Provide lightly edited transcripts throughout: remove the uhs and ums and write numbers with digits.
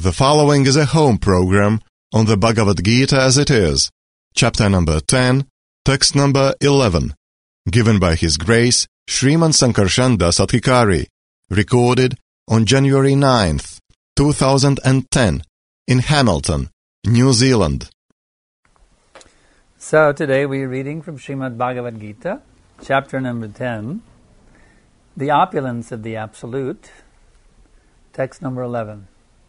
The following is a home program on the Bhagavad Gita as it is, chapter number 10, text number 11, given by His Grace Sriman Sankarshan Das Adhikari, recorded on January 9th, 2010, in Hamilton, New Zealand. So today we're reading from Srimad Bhagavad Gita, chapter number 10, The Opulence of the Absolute, text number 11.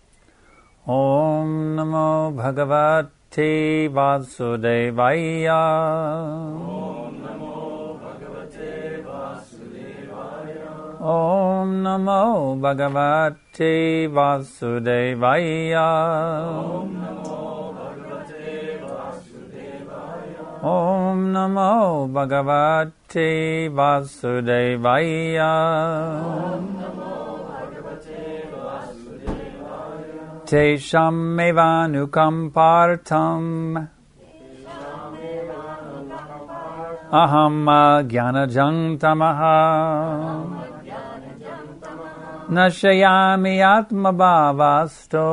Om Namo Bhagavate Vasudevaya. Om Namo Bhagavate Vasudevaya. Om Namo Bhagavate Vasudevaya. Om Namo Bhagavate Vasudevaya. Om Namo Bhagavate Vasudevaya. Om Namo Tesham evanukampartam aham jnanajam tamaha nashayami atmabhavasto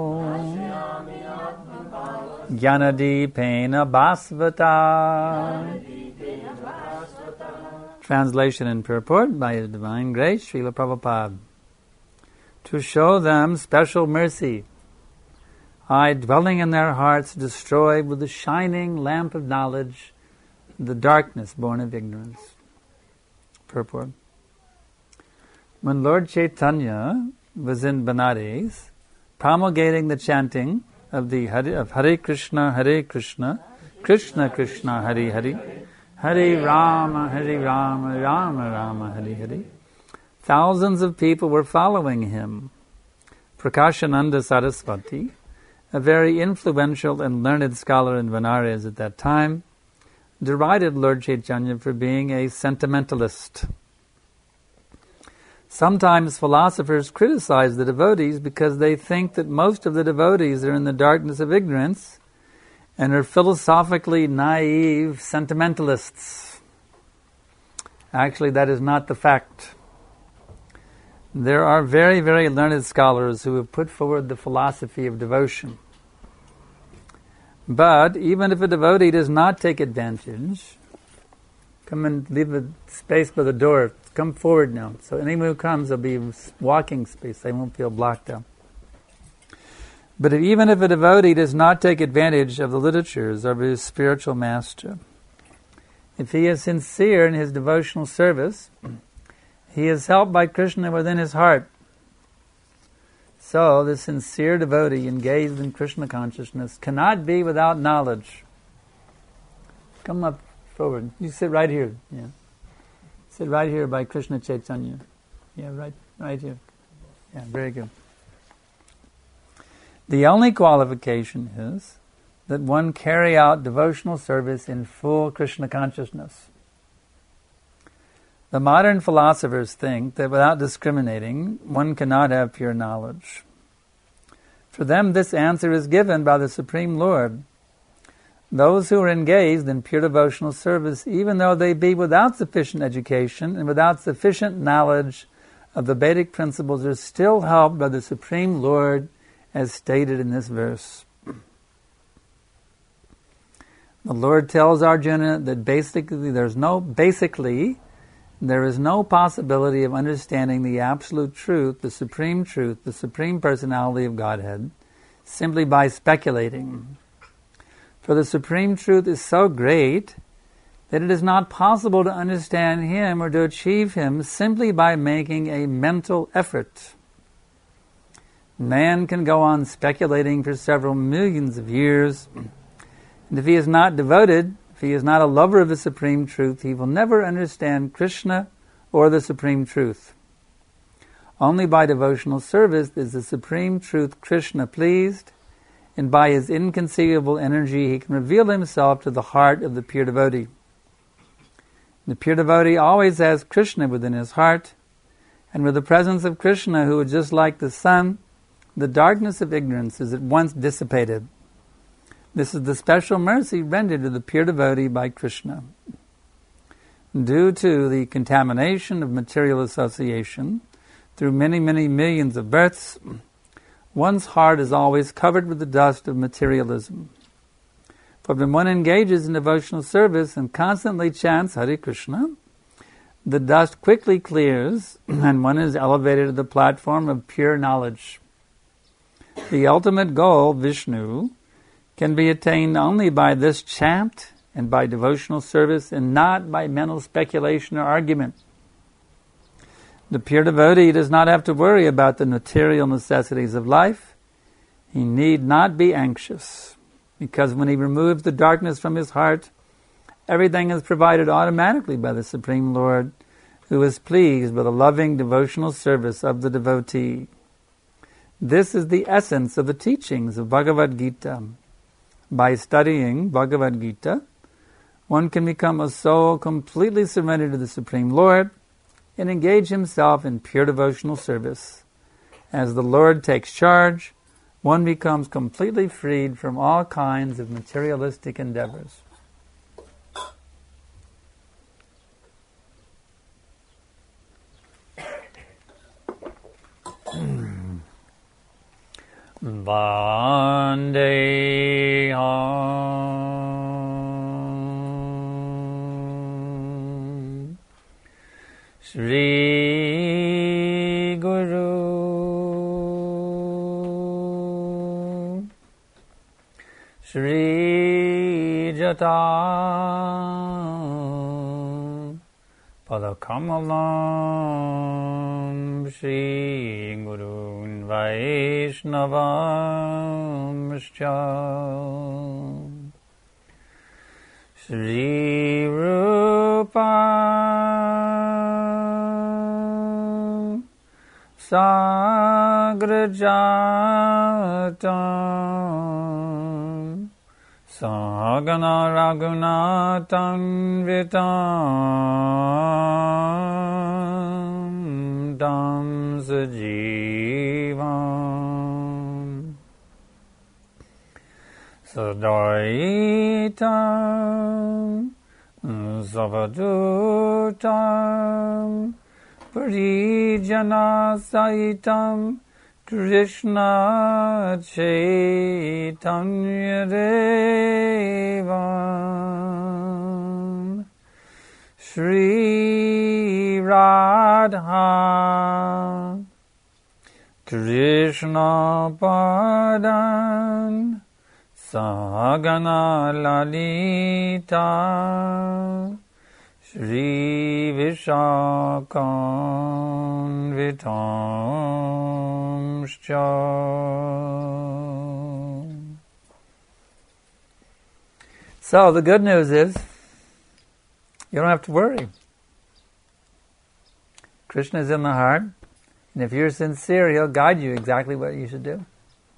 jnanadipena bhasvata. Translation and purport by His Divine Grace Srila Prabhupada. To show them special mercy, I, dwelling in their hearts, destroy with the shining lamp of knowledge the darkness born of ignorance. Purport. When Lord Chaitanya was in Benares, promulgating the chanting of the Hare Krishna, Krishna Krishna, Hare Hare, Hare Rama, Rama Rama, Hare Hare, thousands of people were following him. Prakashananda Saraswati, a very influential and learned scholar in Benares at that time, derided Lord Chaitanya for being a sentimentalist. Sometimes philosophers criticize the devotees because they think that most of the devotees are in the darkness of ignorance and are philosophically naive sentimentalists. Actually, that is not the fact. There are very, very learned scholars who have put forward the philosophy of devotion. But even if a devotee does not take advantage, come and leave a space by the door. Come forward now. So anyone who comes, there'll be walking space. They won't feel blocked out. But even if a devotee does not take advantage of the literatures of his spiritual master, if he is sincere in his devotional service, he is helped by Krishna within his heart. So, the sincere devotee engaged in Krishna consciousness cannot be without knowledge. Come up forward. You sit right here. Yeah. Sit right here by Krishna Chaitanya. Yeah, right here. Yeah, very good. The only qualification is that one carry out devotional service in full Krishna consciousness. The modern philosophers think that without discriminating, one cannot have pure knowledge. For them, this answer is given by the Supreme Lord. Those who are engaged in pure devotional service, even though they be without sufficient education and without sufficient knowledge of the Vedic principles, are still helped by the Supreme Lord, as stated in this verse. The Lord tells Arjuna that there is no possibility of understanding the absolute truth, the supreme personality of Godhead, simply by speculating. For the supreme truth is so great that it is not possible to understand Him or to achieve Him simply by making a mental effort. Man can go on speculating for several millions of years, and if he is not devoted, if he is not a lover of the Supreme Truth, he will never understand Krishna or the Supreme Truth. Only by devotional service is the Supreme Truth Krishna pleased, and by his inconceivable energy he can reveal himself to the heart of the pure devotee. The pure devotee always has Krishna within his heart, and with the presence of Krishna, who is just like the sun, the darkness of ignorance is at once dissipated. This is the special mercy rendered to the pure devotee by Krishna. Due to the contamination of material association, through many, many millions of births, one's heart is always covered with the dust of materialism. For when one engages in devotional service and constantly chants Hare Krishna, the dust quickly clears and one is elevated to the platform of pure knowledge. The ultimate goal, Vishnu, can be attained only by this chant and by devotional service and not by mental speculation or argument. The pure devotee does not have to worry about the material necessities of life. He need not be anxious, because when he removes the darkness from his heart, everything is provided automatically by the Supreme Lord, who is pleased with the loving devotional service of the devotee. This is the essence of the teachings of Bhagavad Gita. By studying Bhagavad Gita, one can become a soul completely surrendered to the Supreme Lord and engage himself in pure devotional service. As the Lord takes charge, one becomes completely freed from all kinds of materialistic endeavors. Vandeham Shri Guru Shri Jata Padakamalam Shri Gurun Vaishnavamscha Shri Rupa Sagrajatam Sagana Raghunathan Vitam Dam Sajivam Sadaitam Savadutam Parijana Saitam Krishna Chaitanya Devam Shri Radha Krishna Padan Sagana Lalita Shri Vishakam Vitamscha. So the good news is, you don't have to worry. Krishna is in the heart, and if you're sincere, He'll guide you exactly what you should do.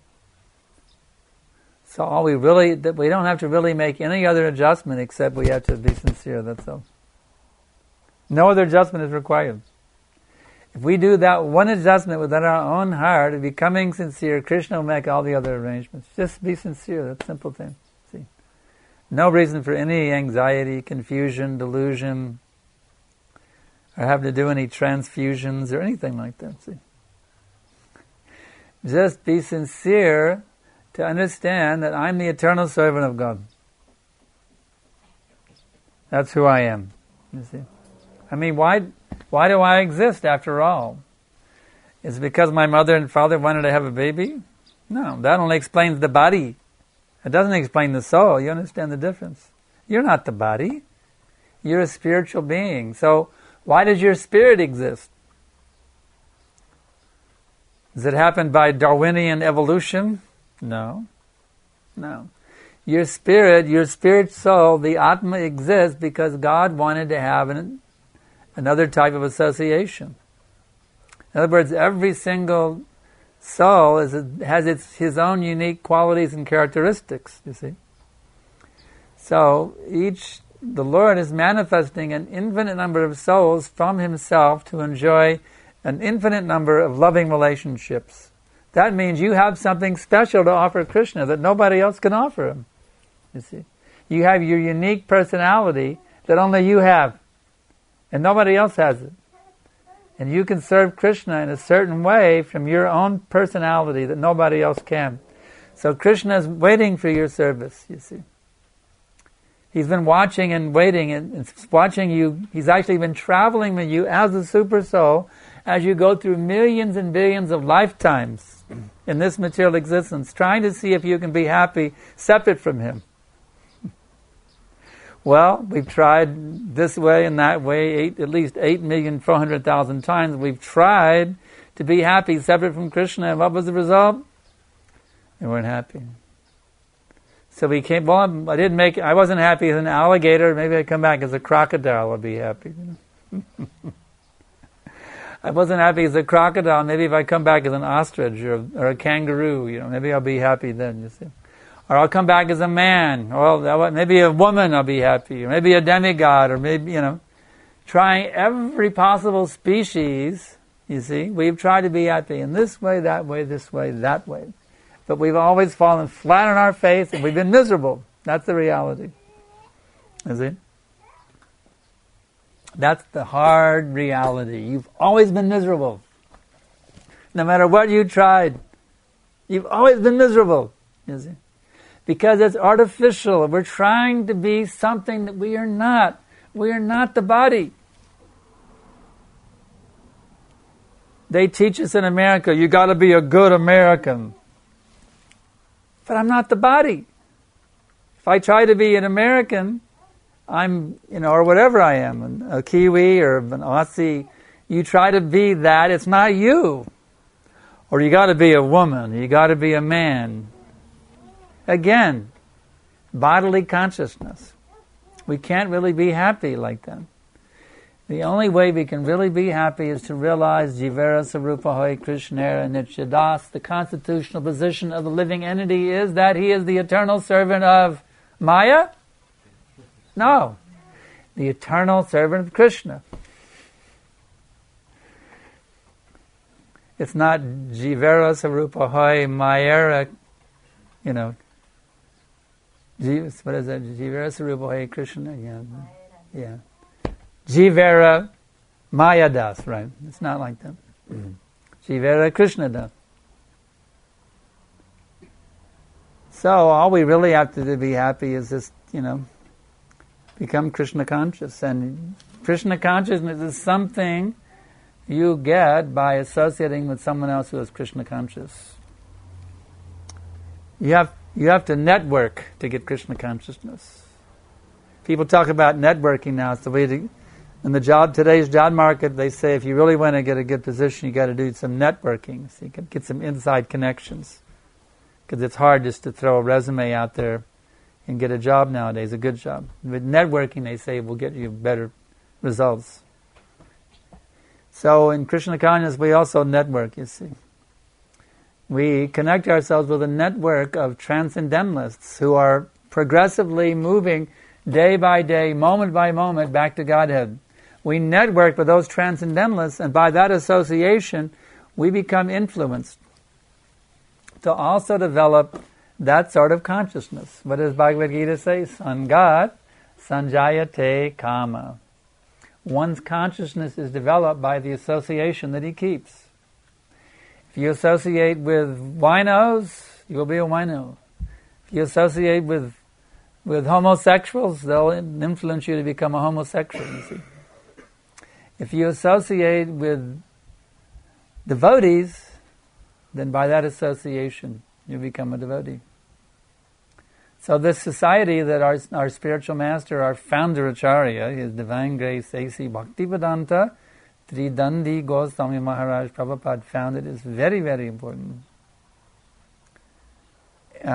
So we don't have to really make any other adjustment except we have to be sincere, that's all. No other adjustment is required. If we do that one adjustment within our own heart of becoming sincere, Krishna will make all the other arrangements. Just be sincere, that's a simple thing. See? No reason for any anxiety, confusion, delusion, or have to do any transfusions or anything like that. See? Just be sincere to understand that I'm the eternal servant of God. That's who I am. You see? I mean, why do I exist after all? Is it because my mother and father wanted to have a baby? No, that only explains the body. It doesn't explain the soul. You understand the difference? You're not the body. You're a spiritual being. So why does your spirit exist? Does it happen by Darwinian evolution? No. Your spirit soul, the Atma exists because God wanted to have another type of association. In other words, every single soul has his own unique qualities and characteristics, you see. So the Lord is manifesting an infinite number of souls from Himself to enjoy an infinite number of loving relationships. That means you have something special to offer Krishna that nobody else can offer Him, you see. You have your unique personality that only you have. And nobody else has it. And you can serve Krishna in a certain way from your own personality that nobody else can. So Krishna is waiting for your service, you see. He's been watching and waiting and watching you. He's actually been traveling with you as a super soul as you go through millions and billions of lifetimes in this material existence, trying to see if you can be happy separate from him. Well, we've tried this way and that way at least 8,400,000 times. We've tried to be happy separate from Krishna, and what was the result? We weren't happy. So we came, well, I wasn't happy as an alligator. Maybe I'd come back as a crocodile, I'll be happy. I wasn't happy as a crocodile. Maybe if I come back as an ostrich or a kangaroo, maybe I'll be happy then, you see. Or I'll come back as a man. Or maybe a woman I'll be happy. Or maybe a demigod. Or maybe, trying every possible species, you see. We've tried to be happy in this way, that way, this way, that way. But we've always fallen flat on our face and we've been miserable. That's the reality. You see? That's the hard reality. You've always been miserable. No matter what you tried, you've always been miserable. You see? Because it's artificial. We're trying to be something that we are not. We are not the body. They teach us in America, you got to be a good American. But I'm not the body. If I try to be an American, I'm, or whatever I am, a Kiwi or an Aussie, you try to be that, it's not you. Or you got to be a woman, you got to be a man. Again, bodily consciousness. We can't really be happy like that. The only way we can really be happy is to realize Jivera Sarupa Hoy Krishnera Nityadas. The constitutional position of the living entity is that he is the eternal servant of Maya? No. The eternal servant of Krishna. It's not Jivera Sarupa Hoy Mayera, what is that? Jivera Sarupa Hoy Krishna? Yeah. Jivera Mayadas, right? It's not like that. Jivera Krishna Das. So all we really have to do to be happy is just, become Krishna conscious. And Krishna consciousness is something you get by associating with someone else who is Krishna conscious. You have to network to get Krishna consciousness. People talk about networking now. It's the way to... In today's job market, they say if you really want to get a good position, you got to do some networking, so you can get some inside connections. Because it's hard just to throw a resume out there and get a job nowadays, a good job. With networking, they say, will get you better results. So in Krishna consciousness, we also network, you see. We connect ourselves with a network of transcendentalists who are progressively moving day by day, moment by moment, back to Godhead. We network with those transcendentalists, and by that association, we become influenced to also develop that sort of consciousness. What does Bhagavad Gita say? Sangat sanjayate kama. One's consciousness is developed by the association that he keeps. If you associate with winos, you will be a wino. If you associate with homosexuals, they'll influence you to become a homosexual, you see. If you associate with devotees, then by that association, you become a devotee. So this society that our spiritual master, our founder Acharya, His Divine Grace A.C. Bhaktivedanta Tridandi Goswami Maharaj Prabhupada founded is very, very important. It's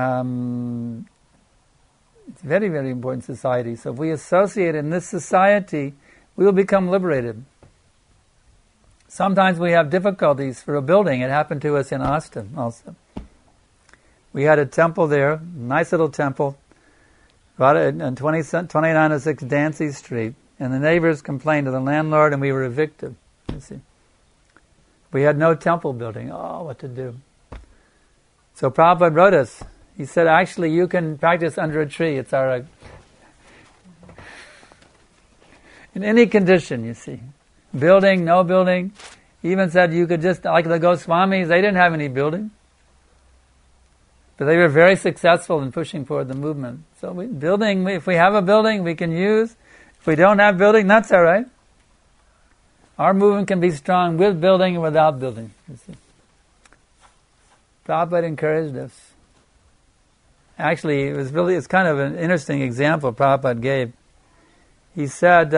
a very, very important society. So if we associate in this society, we will become liberated. Sometimes we have difficulties for a building. It happened to us in Austin also. We had a temple there, nice little temple, on 2906 Dancy Street, and the neighbors complained to the landlord and we were evicted, you see. We had no temple building. Oh, what to do? So Prabhupada wrote us. He said, actually, you can practice under a tree. It's all right. In any condition, you see. Building, no building. He even said you could just, like the Goswamis, they didn't have any building. But they were very successful in pushing forward the movement. So if we have a building, we can use. If we don't have building, that's all right. Our movement can be strong with building and without building. You see. Prabhupada encouraged us. Actually, it's kind of an interesting example Prabhupada gave. He said,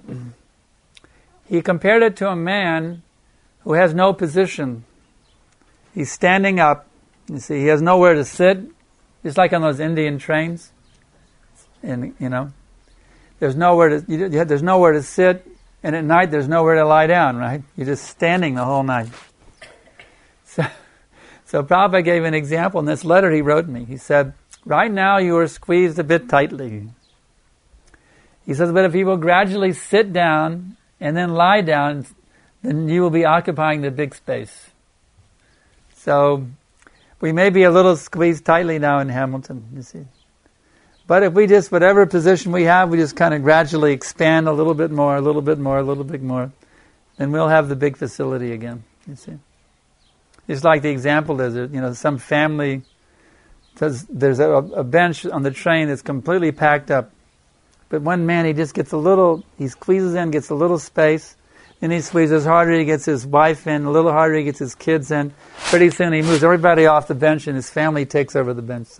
he compared it to a man who has no position. He's standing up. You see, he has nowhere to sit. Just like on those Indian trains. And, there's nowhere to sit, and at night there's nowhere to lie down, right? You're just standing the whole night. So Prabhupada gave an example in this letter he wrote me. He said, right now you are squeezed a bit tightly. He says, but if you will gradually sit down and then lie down, then you will be occupying the big space. So we may be a little squeezed tightly now in Hamilton, you see. But if we just, whatever position we have, we just kind of gradually expand a little bit more, a little bit more, a little bit more, then we'll have the big facility again, you see. Just like the example is, some family, there's a bench on the train that's completely packed up. But one man, he squeezes in, gets a little space, then he squeezes harder, he gets his wife in, a little harder, he gets his kids in. Pretty soon he moves everybody off the bench and his family takes over the bench.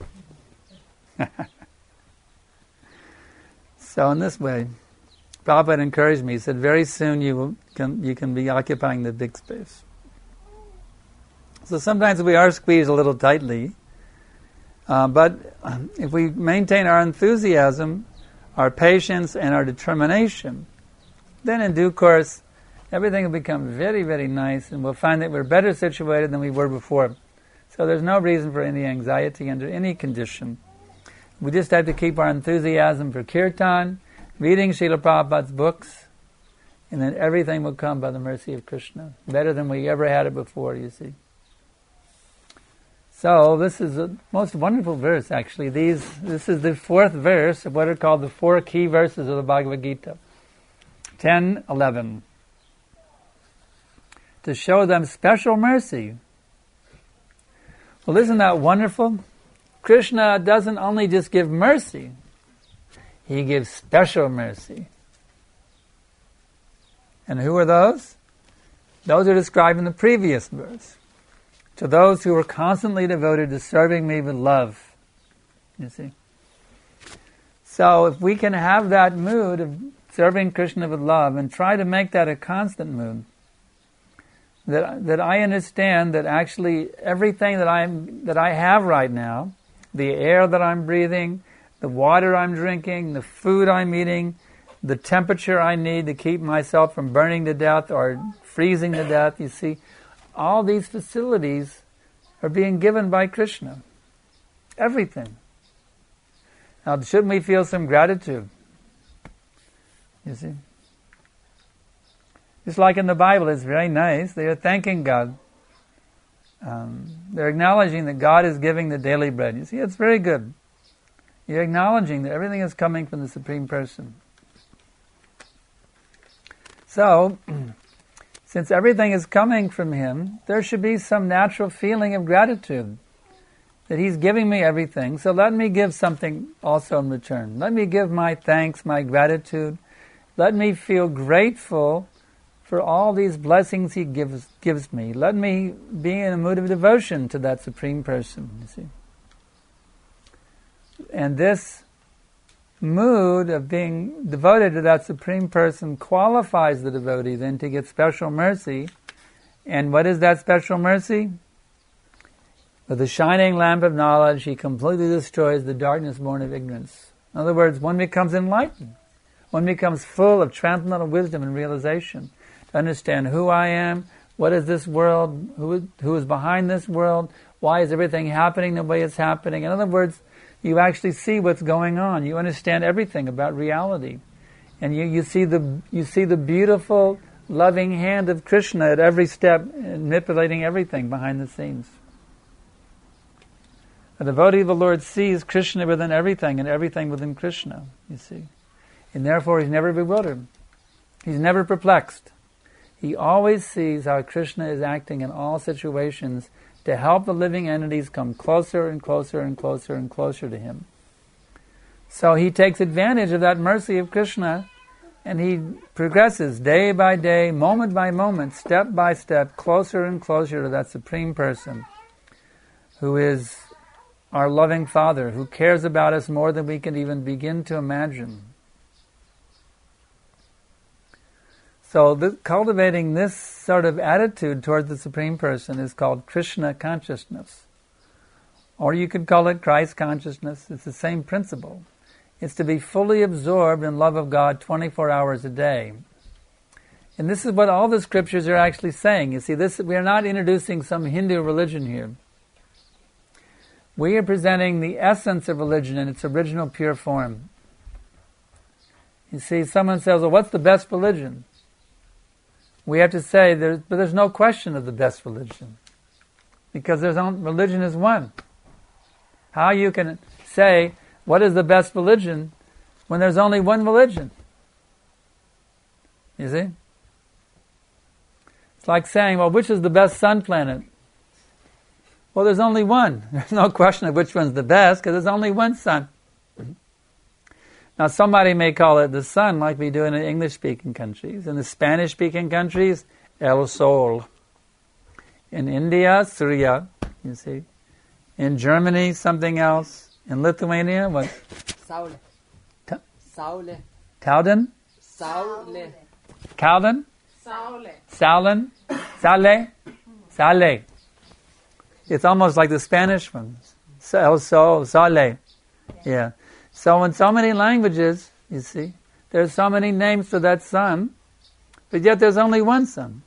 So in this way, Prabhupada encouraged me. He said, very soon you can be occupying the big space. So sometimes we are squeezed a little tightly, but if we maintain our enthusiasm, our patience, and our determination, then in due course, everything will become very, very nice, and we'll find that we're better situated than we were before. So there's no reason for any anxiety under any condition. We just have to keep our enthusiasm for kirtan, reading Srila Prabhupada's books, and then everything will come by the mercy of Krishna. Better than we ever had it before, you see. So this is a most wonderful verse, actually. This is the fourth verse of what are called the four key verses of the Bhagavad Gita. 10, 11. To show them special mercy. Well, isn't that wonderful? Krishna doesn't only just give mercy, He gives special mercy. And who are those? Those are described in the previous verse. To those who are constantly devoted to serving me with love. You see? So if we can have that mood of serving Krishna with love and try to make that a constant mood, that I understand that actually everything that I have right now, the air that I'm breathing, the water I'm drinking, the food I'm eating, the temperature I need to keep myself from burning to death or freezing to death, you see, all these facilities are being given by Krishna. Everything. Now, shouldn't we feel some gratitude? You see? Just like in the Bible, it's very nice. They are thanking God. They're acknowledging that God is giving the daily bread. You see, it's very good. You're acknowledging that everything is coming from the Supreme Person. So, since everything is coming from Him, there should be some natural feeling of gratitude that He's giving me everything. So let me give something also in return. Let me give my thanks, my gratitude. Let me feel grateful for all these blessings He gives me. Let me be in a mood of devotion to that Supreme Person, you see. And this mood of being devoted to that Supreme Person qualifies the devotee then to get special mercy. And what is that special mercy? With the shining lamp of knowledge, He completely destroys the darkness born of ignorance. In other words, one becomes enlightened. One becomes full of transcendental wisdom and realization. To understand who I am, what is this world, who is behind this world, why is everything happening the way it's happening. In other words, you actually see what's going on. You understand everything about reality. And you see the beautiful, loving hand of Krishna at every step, manipulating everything behind the scenes. The devotee of the Lord sees Krishna within everything and everything within Krishna, you see. And therefore he's never bewildered. He's never perplexed. He always sees how Krishna is acting in all situations to help the living entities come closer and closer and closer and closer to him. So he takes advantage of that mercy of Krishna, and he progresses day by day, moment by moment, step by step, closer and closer to that Supreme Person who is our loving Father, who cares about us more than we can even begin to imagine. So cultivating this sort of attitude towards the Supreme Person is called Krishna consciousness. Or you could call it Christ consciousness. It's the same principle. It's to be fully absorbed in love of God 24 hours a day. And this is what all the scriptures are actually saying. You see, we are not introducing some Hindu religion here. We are presenting the essence of religion in its original pure form. You see, someone says, well, what's the best religion? We have to say, there's no question of the best religion. Because religion is one. How you can say, what is the best religion, when there's only one religion? You see? It's like saying, well, which is the best sun planet? Well, there's only one. There's no question of which one's the best, because there's only one sun. Now, somebody may call it the sun, like we do in the English-speaking countries. In the Spanish-speaking countries, El Sol. In India, Surya, you see. In Germany, something else. In Lithuania, what? Saule. Saule. Tauden? Saule. Calden? Saule. Saulen? Sale? Sale. It's almost like the Spanish one. El Sol, Sale. Yeah. So in so many languages, you see, there's so many names for that sun, but yet there's only one sun.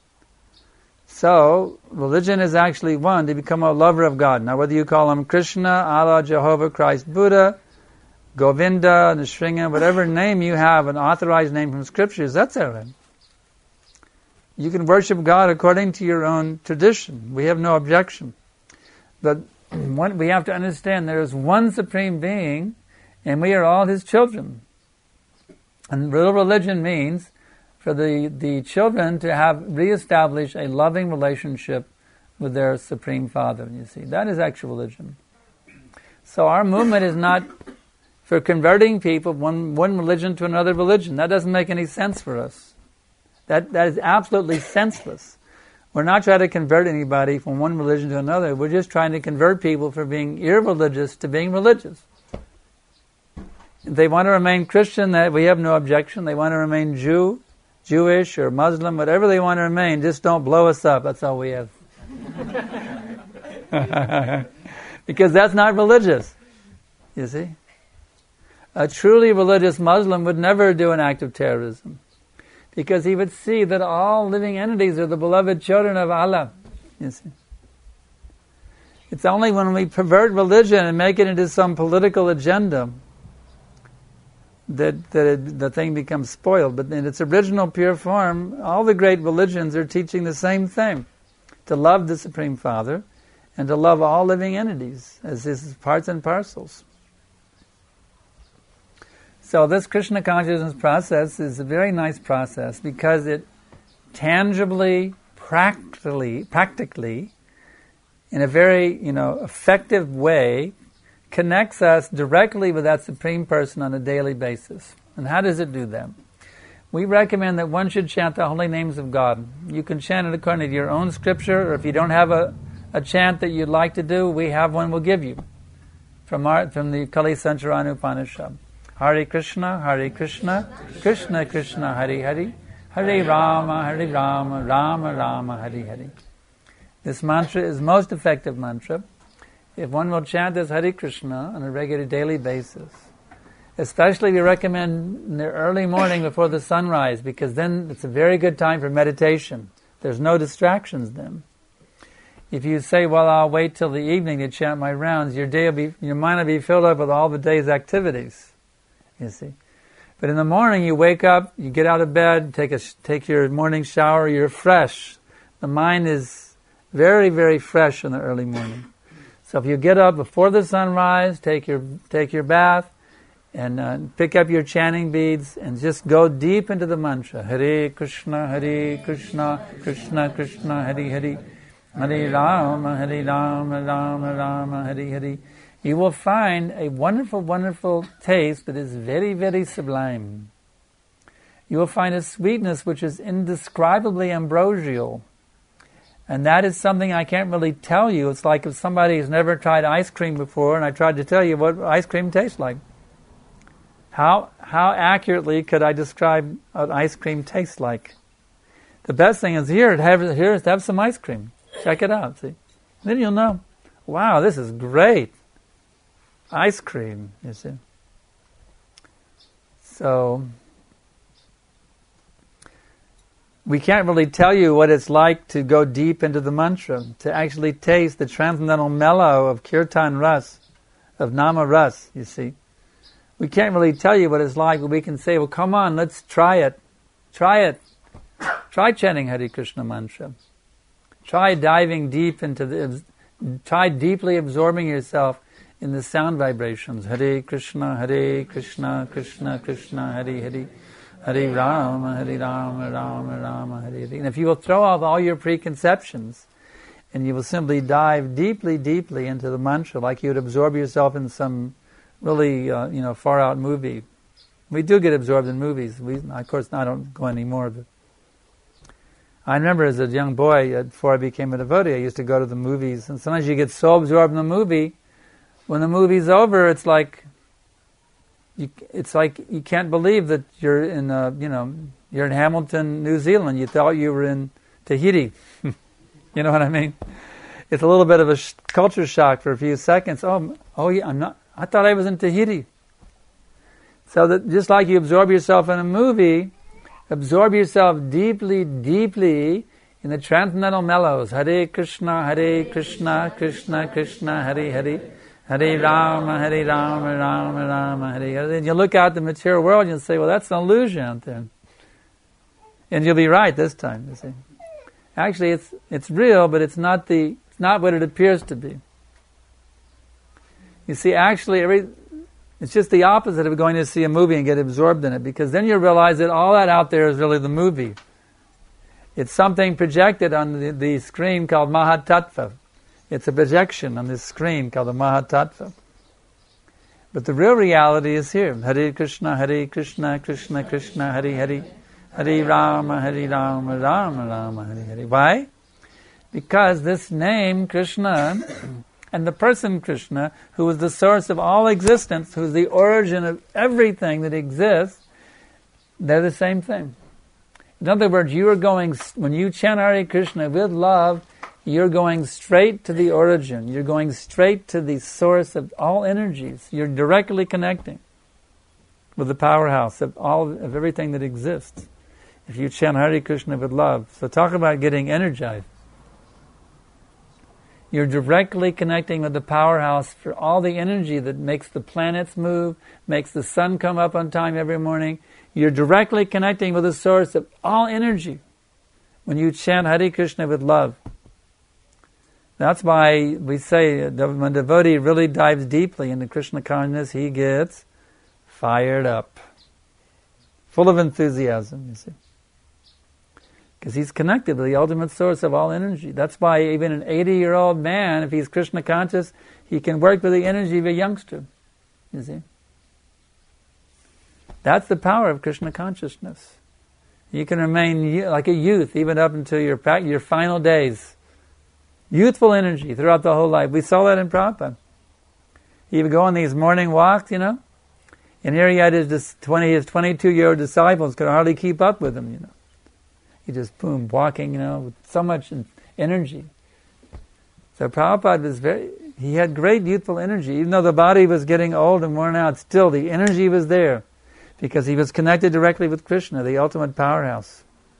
So, religion is actually one, to become a lover of God. Now, whether you call him Krishna, Allah, Jehovah, Christ, Buddha, Govinda, Nrsimha, whatever name you have, an authorized name from scriptures, that's all right. You can worship God according to your own tradition. We have no objection. But we have to understand there is one Supreme Being, and we are all His children. And real religion means for the children to have reestablished a loving relationship with their Supreme Father, you see. That is actual religion. So our movement is not for converting people one religion to another religion. That doesn't make any sense for us. That is absolutely senseless. We're not trying to convert anybody from one religion to another. We're just trying to convert people from being irreligious to being religious. If they want to remain Christian, that we have no objection. They want to remain Jewish or Muslim, whatever they want to remain, just don't blow us up. That's all we have. Because that's not religious, you see. A truly religious Muslim would never do an act of terrorism, because he would see that all living entities are the beloved children of Allah, you see. It's only when we pervert religion and make it into some political agenda that the thing becomes spoiled. But in its original pure form, all the great religions are teaching the same thing: to love the Supreme Father and to love all living entities as His parts and parcels. So this Krishna consciousness process is a very nice process because it tangibly, practically, in a very, effective way, connects us directly with that Supreme Person on a daily basis. And how does it do that? We recommend that one should chant the holy names of God. You can chant it according to your own scripture, or if you don't have a chant that you'd like to do, we have one we'll give you from the Kali Sanchara Upanishad. Hare Krishna, Krishna Krishna, Hare Hare, Hare Rama, Rama Rama, Hare Hare. This mantra is most effective mantra if one will chant this Hare Krishna on a regular daily basis. Especially we recommend in the early morning before the sunrise, because then it's a very good time for meditation. There's no distractions then. If you say, well, I'll wait till the evening to chant my rounds, your mind will be filled up with all the day's activities, you see. But in the morning you wake up, you get out of bed, take your morning shower, you're fresh. The mind is very, very fresh in the early morning. So if you get up before the sunrise, take your bath, And pick up your chanting beads and just go deep into the mantra. Hare Krishna, Krishna Krishna, Hare Hare, Hare Rama, Rama Rama, Hare Hare. You will find a wonderful, wonderful taste that is very, very sublime. You will find a sweetness which is indescribably ambrosial. And that is something I can't really tell you. It's like if somebody has never tried ice cream before and I tried to tell you what ice cream tastes like. How accurately could I describe what ice cream tastes like? The best thing is here to have some ice cream. Check it out, see? Then you'll know, wow, this is great. Ice cream, you see. So, we can't really tell you what it's like to go deep into the mantra, to actually taste the transcendental mellow of kirtan ras, of nama ras, you see. We can't really tell you what it's like, but we can say, well, come on, let's try it. Try it. Try chanting Hare Krishna mantra. Try diving deep try deeply absorbing yourself in the sound vibrations. Hare Krishna, Krishna Krishna, Hare Hare. Hare Rama, Rama Rama, Hare Hare. And if you will throw off all your preconceptions, and you will simply dive deeply, deeply into the mantra, like you would absorb yourself in some really, far out movie. We do get absorbed in movies. Of course, I don't go anymore. But I remember as a young boy, before I became a devotee, I used to go to the movies, and sometimes you get so absorbed in the movie, when the movie's over, it's like you can't believe that you're in, you're in Hamilton, New Zealand. You thought you were in Tahiti. You know what I mean? It's a little bit of a culture shock for a few seconds. Oh yeah, I thought I was in Tahiti. So that just like you absorb yourself in a movie, absorb yourself deeply, deeply in the transcendental mellows. Hare Krishna, Krishna Krishna, Hare Hare. Hare Rama, Rama Rama, Hare Hare. Then you look out the material world and you'll say, well, that's an illusion out there. And you'll be right this time, you see. Actually, it's real, but it's not what it appears to be. You see, actually, it's just the opposite of going to see a movie and get absorbed in it, because then you realize that all that out there is really the movie. It's something projected on the screen called Mahatattva. It's a projection on this screen called the Mahatattva. But the real reality is here. Hare Krishna, Krishna Krishna, Hare Hare. Hare Rama, Rama Rama, Hare Hare. Why? Because this name, Krishna, and the person Krishna, who is the source of all existence, who is the origin of everything that exists, they're the same thing. In other words, when you chant Hare Krishna with love, you're going straight to the origin. You're going straight to the source of all energies. You're directly connecting with the powerhouse of everything that exists. If you chant Hare Krishna with love. So talk about getting energized. You're directly connecting with the powerhouse for all the energy that makes the planets move, makes the sun come up on time every morning. You're directly connecting with the source of all energy when you chant Hare Krishna with love. That's why we say when a devotee really dives deeply into Krishna consciousness, he gets fired up, full of enthusiasm, you see. Because he's connected with the ultimate source of all energy. That's why even an 80-year-old man, if he's Krishna conscious, he can work with the energy of a youngster, you see. That's the power of Krishna consciousness. You can remain like a youth even up until your final days. Youthful energy throughout the whole life. We saw that in Prabhupada. He would go on these morning walks, and here he had his 22-year-old disciples could hardly keep up with him, He just, walking, with so much energy. So Prabhupada he had great youthful energy. Even though the body was getting old and worn out, still the energy was there because he was connected directly with Krishna, the ultimate powerhouse.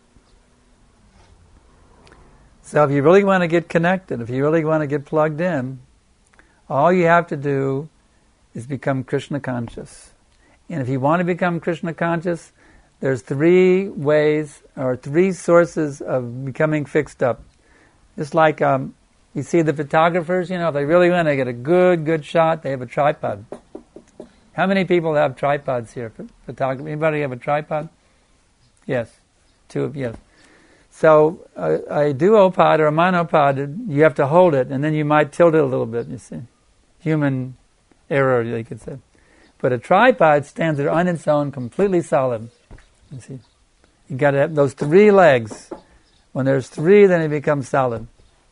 So if you really want to get connected, if you really want to get plugged in, all you have to do is become Krishna conscious. And if you want to become Krishna conscious, there's 3 ways or 3 sources of becoming fixed up. Just like you see the photographers, if they really want to get a good shot, they have a tripod. How many people have tripods here? Photography. Anybody have a tripod? Yes. Two of yes. So a duopod or a monopod, you have to hold it, and then you might tilt it a little bit, you see. Human error, you could say. But a tripod stands there on its own, completely solid. You see. You got to have those three legs. When there's three, then it becomes solid.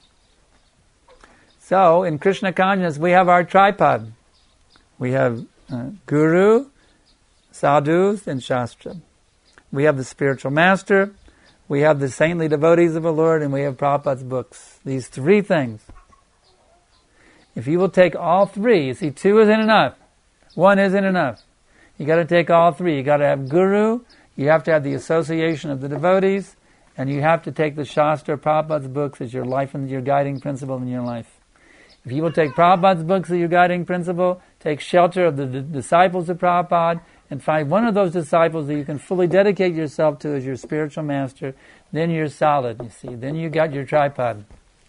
So, in Krishna consciousness, we have our tripod. We have Guru, Sadhus, and Shastra. We have the spiritual master, we have the saintly devotees of the Lord, and we have Prabhupada's books. These three things. If you will take all three, you see, two isn't enough. One isn't enough. You got to take all three. You got to have Guru, you have to have the association of the devotees, and you have to take the Shastra, Prabhupada's books, as your life and your guiding principle in your life. If you will take Prabhupada's books as your guiding principle, take shelter of the disciples of Prabhupada, and find one of those disciples that you can fully dedicate yourself to as your spiritual master, then you're solid, you see. Then you got your tripod.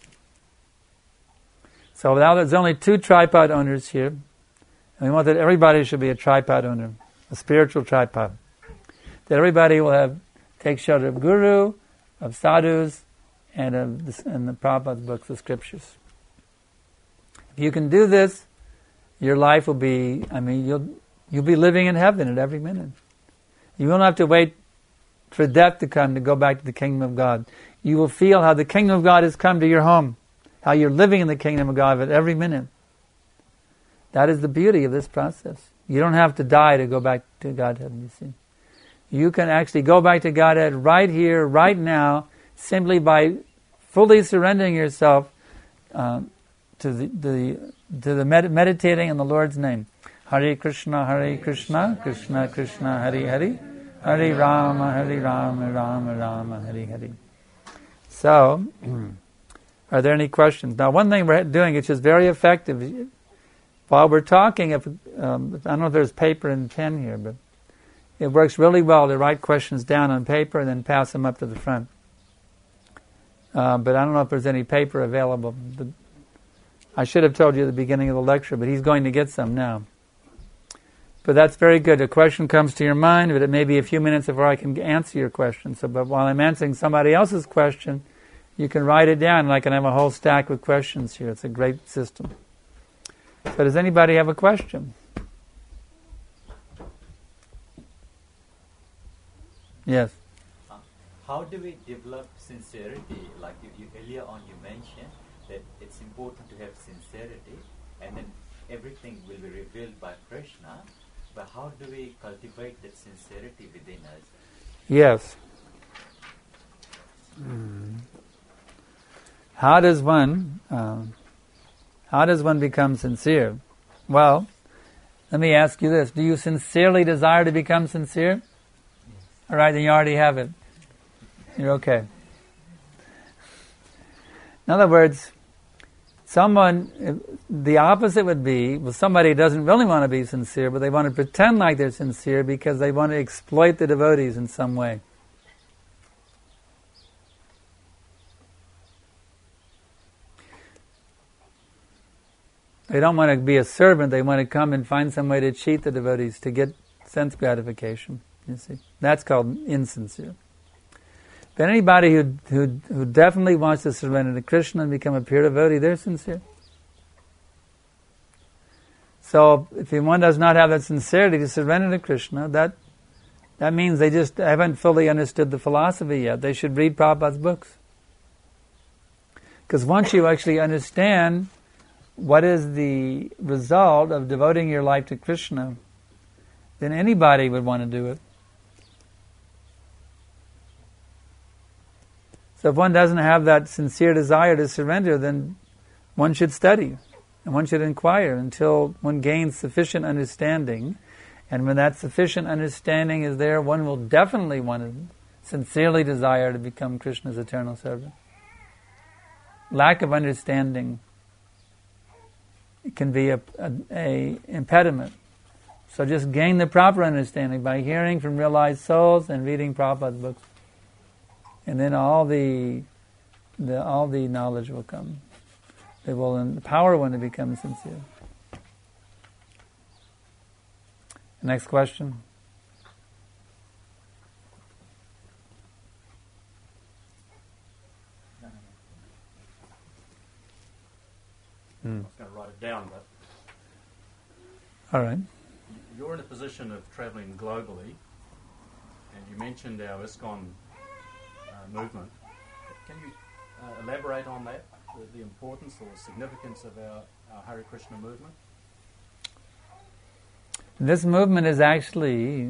So now there's only two tripod owners here. And we want that everybody should be a tripod owner, a spiritual tripod. That everybody will take shelter of Guru, of Sadhus, and the Prabhupada's books, the scriptures. If you can do this, your life will be, you'll be living in heaven at every minute. You won't have to wait for death to come to go back to the kingdom of God. You will feel how the kingdom of God has come to your home, how you're living in the kingdom of God at every minute. That is the beauty of this process. You don't have to die to go back to Godhead, you see. You can actually go back to Godhead right here, right now, simply by fully surrendering yourself to the meditating in the Lord's name. Hare Krishna, Krishna Krishna, Hare Hare, Hare Rama, Rama Rama, Hare Hare. So, are there any questions? Now, one thing we're doing, which is very effective, while we're talking, I don't know if there's paper and pen here, but it works really well to write questions down on paper and then pass them up to the front. But I don't know if there's any paper available. I should have told you at the beginning of the lecture, but he's going to get some now. But that's very good. A question comes to your mind, but it may be a few minutes before I can answer your question. But while I'm answering somebody else's question, you can write it down, and I can have a whole stack of questions here. It's a great system. So does anybody have a question? Yes. How do we develop sincerity? Like you earlier on you mentioned that it's important to have sincerity, and then everything will be revealed by Krishna. But how do we cultivate that sincerity within us? Yes. How does one become sincere? Well, let me ask you this. Do you sincerely desire to become sincere? Yes. All right, then you already have it. You're okay. In other words, the opposite would be, somebody doesn't really want to be sincere, but they want to pretend like they're sincere because they want to exploit the devotees in some way. They don't want to be a servant, they want to come and find some way to cheat the devotees to get sense gratification, you see. That's called insincere. But anybody who definitely wants to surrender to Krishna and become a pure devotee, they're sincere. So if one does not have that sincerity to surrender to Krishna, that means they just haven't fully understood the philosophy yet. They should read Prabhupada's books. Because once you actually understand what is the result of devoting your life to Krishna, then anybody would want to do it. So if one doesn't have that sincere desire to surrender, then one should study and one should inquire until one gains sufficient understanding. And when that sufficient understanding is there, one will definitely want to sincerely desire to become Krishna's eternal servant. Lack of understanding can be a impediment. So just gain the proper understanding by hearing from realized souls and reading Prabhupada's books. And then all the knowledge will come. It will empower one to become sincere. Next question. I was going to write it down, but All right. you're in a position of travelling globally, and you mentioned our ISKCON movement. Can you elaborate on that, the importance or significance of our Hare Krishna movement? This movement is actually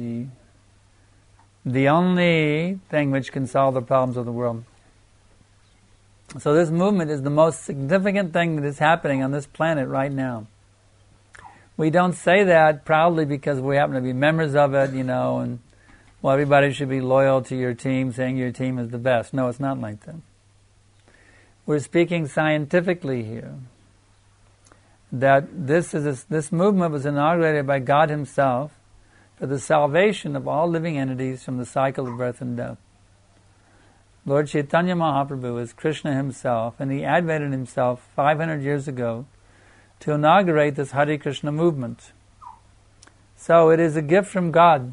the only thing which can solve the problems of the world. So this movement is the most significant thing that is happening on this planet right now. We don't say that proudly because we happen to be members of it, and well, everybody should be loyal to your team, saying your team is the best. No, it's not like that. We're speaking scientifically here. That this movement was inaugurated by God Himself for the salvation of all living entities from the cycle of birth and death. Lord Chaitanya Mahaprabhu is Krishna Himself, and He advented Himself 500 years ago to inaugurate this Hare Krishna movement. So it is a gift from God,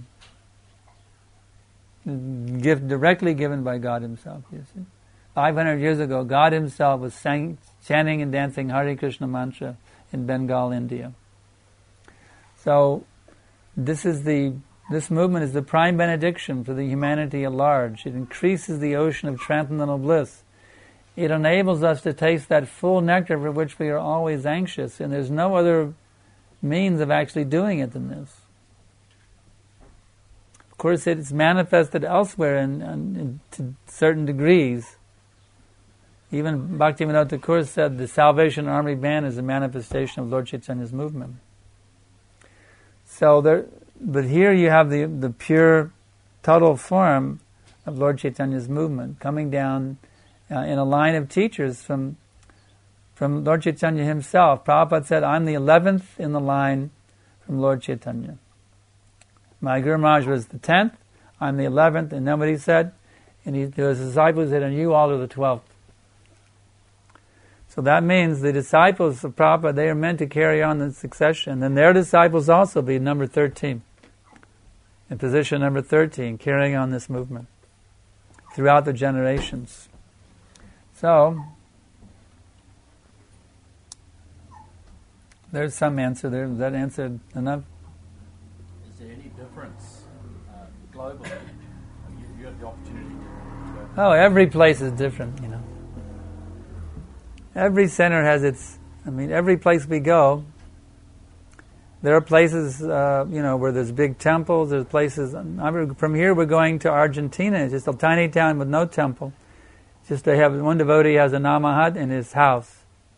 gift directly given by God Himself, you see. 500 years ago, God Himself was chanting and dancing Hare Krishna mantra in Bengal, India. So this movement is the prime benediction for the humanity at large. It increases the ocean of transcendental bliss. It enables us to taste that full nectar for which we are always anxious, and there's no other means of actually doing it than this. Of course, it's manifested elsewhere to certain degrees. Even Bhaktivinoda Thakur said the Salvation Army Band is a manifestation of Lord Chaitanya's movement. But here you have the pure, total form of Lord Chaitanya's movement coming down in a line of teachers from Lord Chaitanya himself. Prabhupada said, I'm the 11th in the line from Lord Chaitanya. My Guru Maharaj was the 10th, I'm the 11th, and then what he said, and to his disciples said, and you all are the 12th. So that means the disciples of Prabhupada, they are meant to carry on the succession, and their disciples also be number 13, in position number 13, carrying on this movement throughout the generations. So, there's some answer there. Is that answered enough? Is there any difference globally? You have the opportunity to Oh, every place is different, Every center has every place we go, there are places, where there's big temples, there's places, from here we're going to Argentina, it's just a tiny town with no temple. Just they have, one devotee has a Namahat in his house.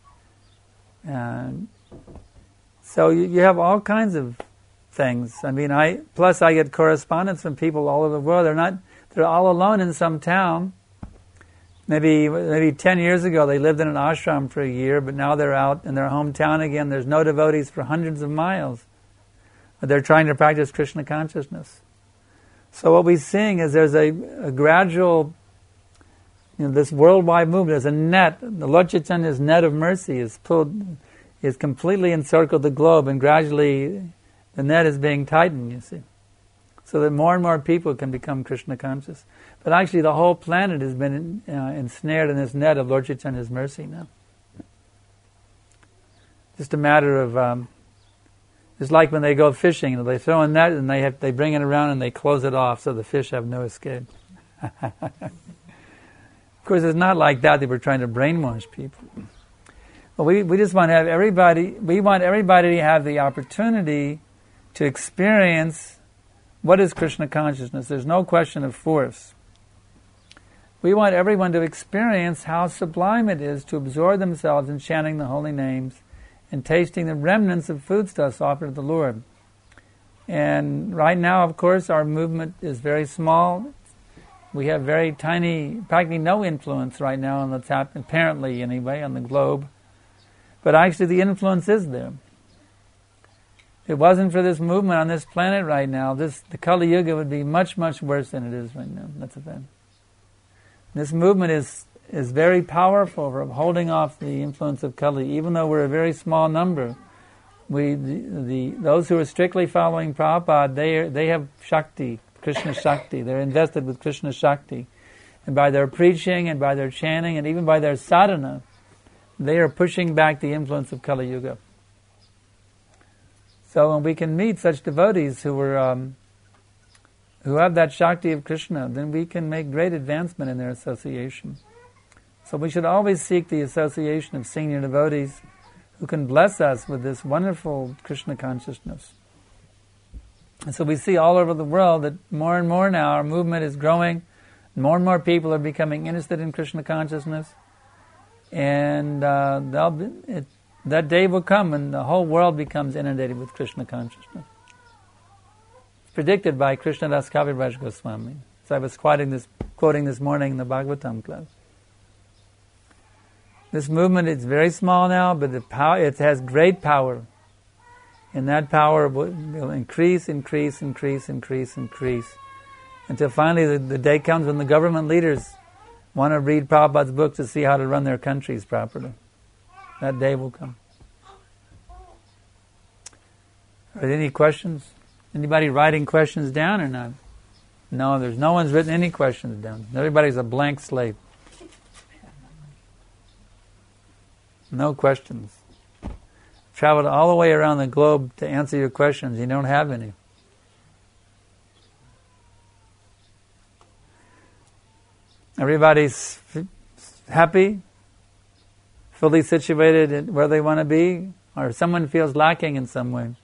And so you have all kinds of things. Plus I get correspondence from people all over the world. They're all alone in some town. Maybe 10 years ago they lived in an ashram for a year, but now they're out in their hometown again. There's no devotees for hundreds of miles. But they're trying to practice Krishna consciousness. So what we're seeing is there's a gradual, this worldwide movement. There's a net. The Lord Chaitanya's net of mercy is completely encircled the globe, and gradually the net is being tightened, you see. So that more and more people can become Krishna conscious. But actually the whole planet has been ensnared in this net of Lord Chaitanya's mercy now. Just a matter of, it's like when they go fishing, they throw a net and they bring it around and they close it off so the fish have no escape. Of course it's not like that we're trying to brainwash people. But we just want to have everybody to have the opportunity to experience what is Krishna consciousness. There's no question of force. We want everyone to experience how sublime it is to absorb themselves in chanting the holy names and tasting the remnants of foodstuffs offered to the Lord. And right now, of course, our movement is very small. We have very tiny, practically no influence right now on what's happening, apparently anyway, on the globe. But actually the influence is there. If it wasn't for this movement on this planet right now, the Kali Yuga would be much, much worse than it is right now. That's a fact. This movement is very powerful for holding off the influence of Kali. Even though we're a very small number, those who are strictly following Prabhupada, they have Shakti, Krishna Shakti. They're invested with Krishna Shakti. And by their preaching and by their chanting and even by their sadhana, they are pushing back the influence of Kali Yuga. So when we can meet such devotees who have that Shakti of Krishna, then we can make great advancement in their association. So we should always seek the association of senior devotees who can bless us with this wonderful Krishna consciousness. And so we see all over the world that more and more now our movement is growing, more and more people are becoming interested in Krishna consciousness, and that day will come and the whole world becomes inundated with Krishna consciousness. It's predicted by Krishnadas Kaviraj Goswami. So I was quoting this morning in the Bhagavatam class. This movement is very small now, but it has great power. And that power will increase, until finally the day comes when the government leaders want to read Prabhupada's book to see how to run their countries properly. That day will come. Are there any questions? Anybody writing questions down or not? No, no one's written any questions down. Everybody's a blank slate. No questions. Traveled all the way around the globe to answer your questions. You don't have any. Everybody's happy, fully situated where they want to be, or someone feels lacking in some way.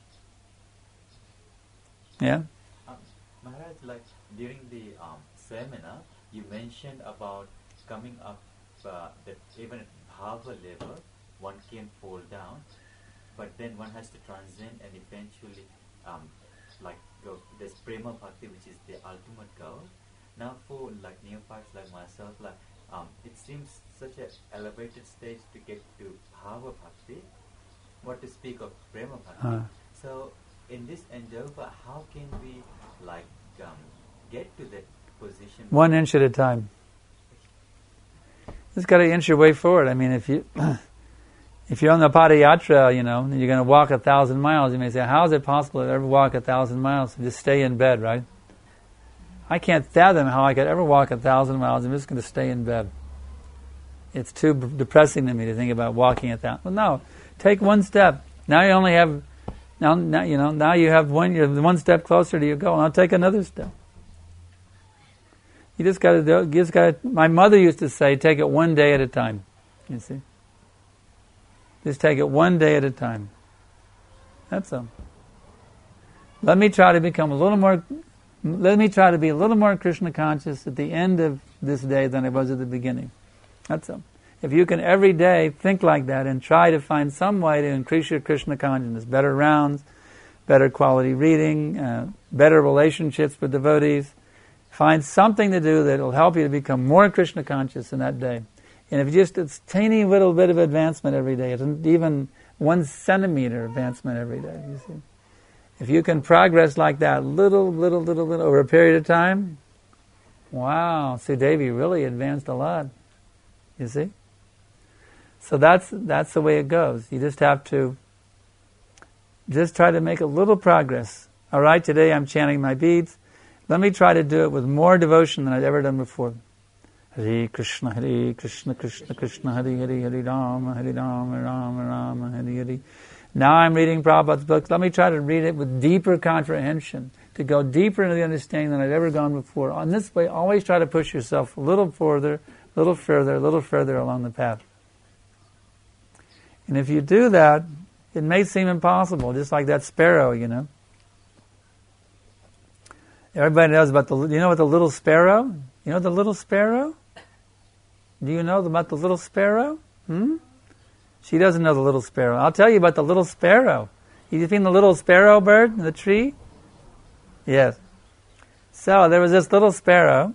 Yeah? Maharaj, like during the seminar, you mentioned about coming up that even at bhava level, one can fall down, but then one has to transcend and eventually go. There's prema bhakti, which is the ultimate goal. Now for like neophytes like myself, it seems such an elevated stage to get to bhava bhakti, what to speak of prema bhakti. So in this endeavor, how can we get to that position? 1 inch at a time. Just got to inch your way forward. I mean, if you're on the Padayatra, you're going to walk 1,000 miles. You may say, how is it possible to ever walk 1,000 miles and just stay in bed, right? I can't fathom how I could ever walk 1,000 miles. I'm just going to stay in bed. It's too depressing to me to think about walking 1,000. Well, no, take one step. Now you only have, now you have you're one step closer to your goal. Now take another step. You just got to. My mother used to say, take it one day at a time. You see. Just take it one day at a time. That's all. Let me try to be a little more Krishna conscious at the end of this day than I was at the beginning. That's all. If you can every day think like that and try to find some way to increase your Krishna consciousness, better rounds, better quality reading, better relationships with devotees, find something to do that will help you to become more Krishna conscious in that day. And if it's a tiny little bit of advancement every day, it's even 1 centimeter advancement every day, you see. If you can progress like that, little, over a period of time, wow, Sudevi really advanced a lot, you see. So that's the way it goes. You just have to just try to make a little progress. All right, today I'm chanting my beads. Let me try to do it with more devotion than I've ever done before. Hare Krishna, Krishna Krishna, Hare Hare, Hare Rama, Rama Rama, Hare Hare. Now I'm reading Prabhupada's books. Let me try to read it with deeper comprehension, to go deeper into the understanding than I've ever gone before. On this way, always try to push yourself a little further, a little further along the path. And if you do that, it may seem impossible, just like that sparrow, Everybody knows about you know what the little sparrow? You know the little sparrow? Do you know about the little sparrow? She doesn't know the little sparrow. I'll tell you about the little sparrow. You seen the little sparrow bird in the tree? Yes. So there was this little sparrow,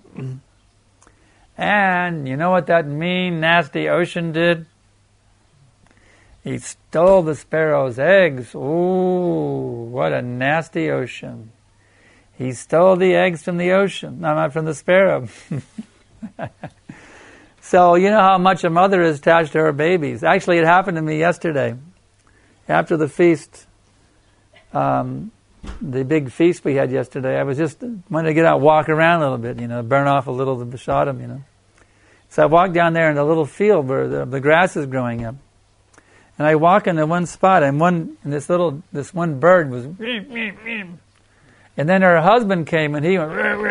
and you know what that mean, nasty ocean did? He stole the sparrow's eggs. Ooh, what a nasty ocean. He stole the eggs from the ocean. No, not from the sparrow. So you know how much a mother is attached to her babies. Actually, it happened to me yesterday. After the feast, the big feast we had yesterday, I was just wanted to get out, walk around a little bit, burn off a little of the Prasadam, So I walked down there in a little field where the grass is growing up. And I walk into one spot, and this one bird was, and then her husband came, and he went,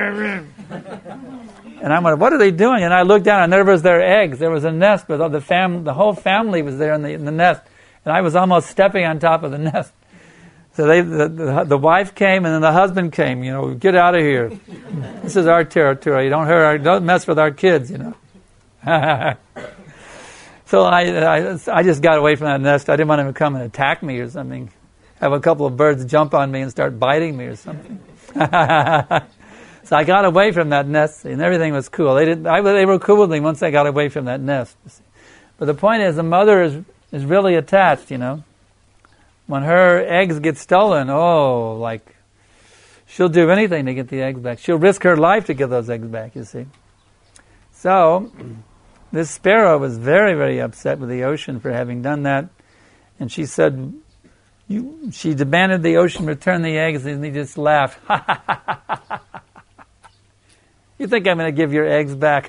and I went, what are they doing? And I looked down, and there was their eggs. There was a nest, but the whole family was there in the nest, and I was almost stepping on top of the nest. So the wife came, and then the husband came. Get out of here. This is our territory. Don't mess with our kids. So I just got away from that nest. I didn't want him to come and attack me or something. Have a couple of birds jump on me and start biting me or something. So I got away from that nest, and everything was cool. They were cool with me once I got away from that nest. But the point is, the mother is really attached. When her eggs get stolen, she'll do anything to get the eggs back. She'll risk her life to get those eggs back. You see. So this sparrow was very, very upset with the ocean for having done that, and she said, she demanded the ocean return the eggs, and he just laughed. You think I'm going to give your eggs back?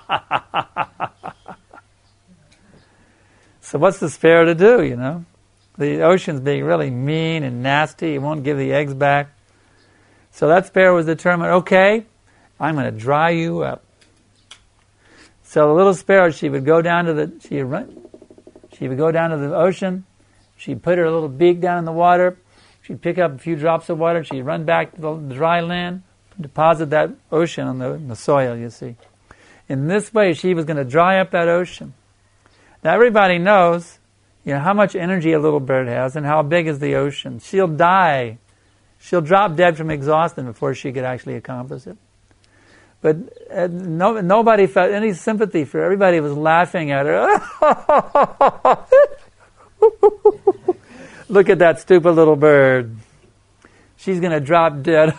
So what's the sparrow to do, The ocean's being really mean and nasty. It won't give the eggs back. So that sparrow was determined, okay, I'm going to dry you up. So the little sparrow, she would go down to the ocean. She'd put her little beak down in the water. She'd pick up a few drops of water. She'd run back to the dry land, deposit that ocean on the soil, you see. In this way, she was going to dry up that ocean. Now everybody knows, how much energy a little bird has and how big is the ocean. She'll die. She'll drop dead from exhaustion before she could actually accomplish it. But nobody felt any sympathy for her. Everybody was laughing at her. Look at that stupid little bird. She's going to drop dead.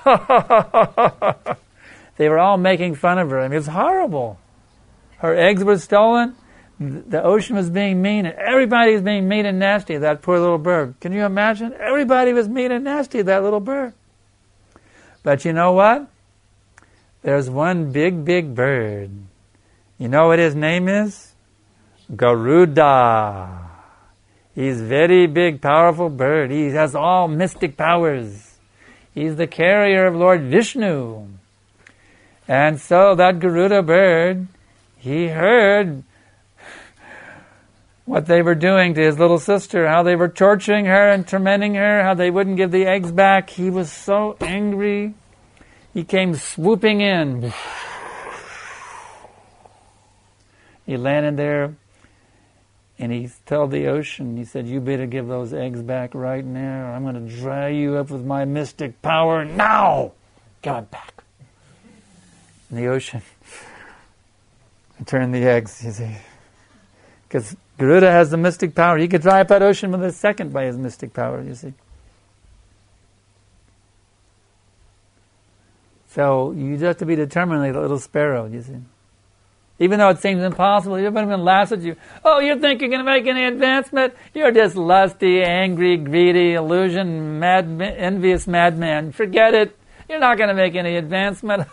They were all making fun of her. It was horrible. Her eggs were stolen. The ocean was being mean. And everybody was being mean and nasty to that poor little bird. Can you imagine? Everybody was mean and nasty to that little bird. But you know what? There's one big, big bird. You know what his name is? Garuda. He's very big, powerful bird. He has all mystic powers. He's the carrier of Lord Vishnu. And so that Garuda bird, he heard what they were doing to his little sister, how they were torturing her and tormenting her, how they wouldn't give the eggs back. He was so angry. He came swooping in. He landed there, and he told the ocean, he said, you better give those eggs back right now, or I'm going to dry you up with my mystic power now. Give it back. And the ocean returned the eggs, you see. Because Garuda has the mystic power. He could dry up that ocean with a second by his mystic power, you see. So you just have to be determined like a little sparrow, you see. Even though it seems impossible, everybody laughs at you. Oh, you think you're going to make any advancement? You're just lusty, angry, greedy, illusion, envious madman. Forget it. You're not going to make any advancement.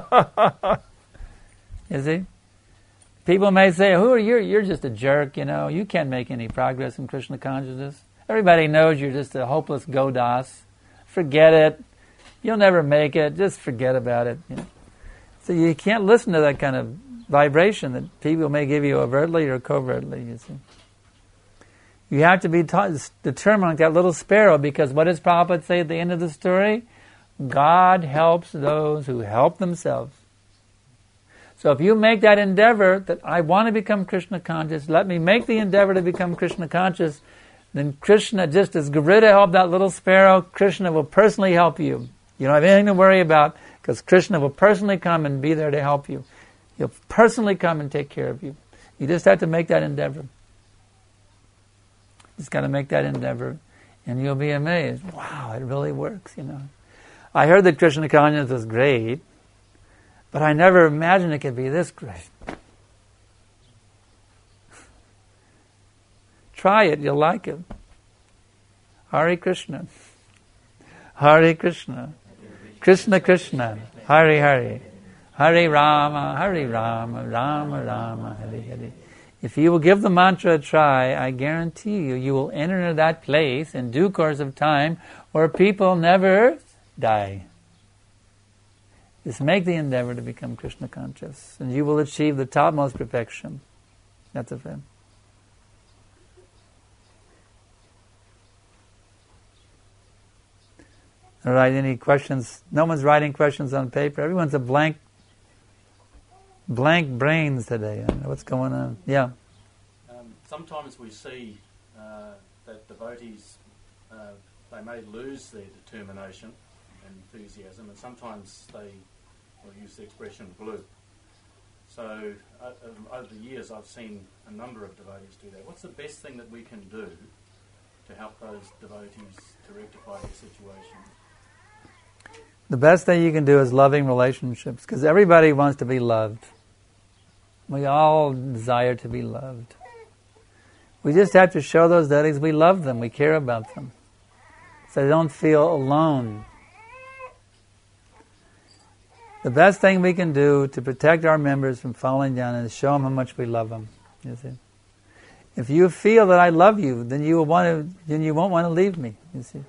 You see? People may say, "Who are you? You're just a jerk, You can't make any progress in Krishna consciousness. Everybody knows you're just a hopeless godas. Forget it. You'll never make it. Just forget about it." So you can't listen to that kind of vibration that people may give you overtly or covertly, you see. You have to be determined like that little sparrow, because what does Prabhupada say at the end of the story? God helps those who help themselves. So if you make that endeavor that I want to become Krishna conscious, let me make the endeavor to become Krishna conscious, then Krishna, just as Garuda helped that little sparrow, Krishna will personally help you. You don't have anything to worry about, because Krishna will personally come and be there to help you. He'll personally come and take care of you. You just have to make that endeavor. Just got to make that endeavor, and you'll be amazed. Wow, it really works, I heard that Krishna consciousness was great, but I never imagined it could be this great. Try it, you'll like it. Hare Krishna. Hare Krishna, Krishna Krishna, Hare Hare, Hare Rama, Rama Rama, Hare Hare. If you will give the mantra a try, I guarantee you will enter into that place in due course of time where people never die. Just make the endeavor to become Krishna conscious, and you will achieve the topmost perfection. That's a fact. All right, any questions? No one's writing questions on paper. Everyone's a blank brains today. I don't know what's going on. Yeah. Sometimes we see that devotees, they may lose their determination and enthusiasm, and sometimes they will use the expression blue. So over the years I've seen a number of devotees do that. What's the best thing that we can do to help those devotees to rectify their situation? The best thing you can do is loving relationships, because everybody wants to be loved. We all desire to be loved. We just have to show those devotees we love them, we care about them, so they don't feel alone. The best thing we can do to protect our members from falling down is show them how much we love them. You see? If you feel that I love you, then you won't want to leave me. You see?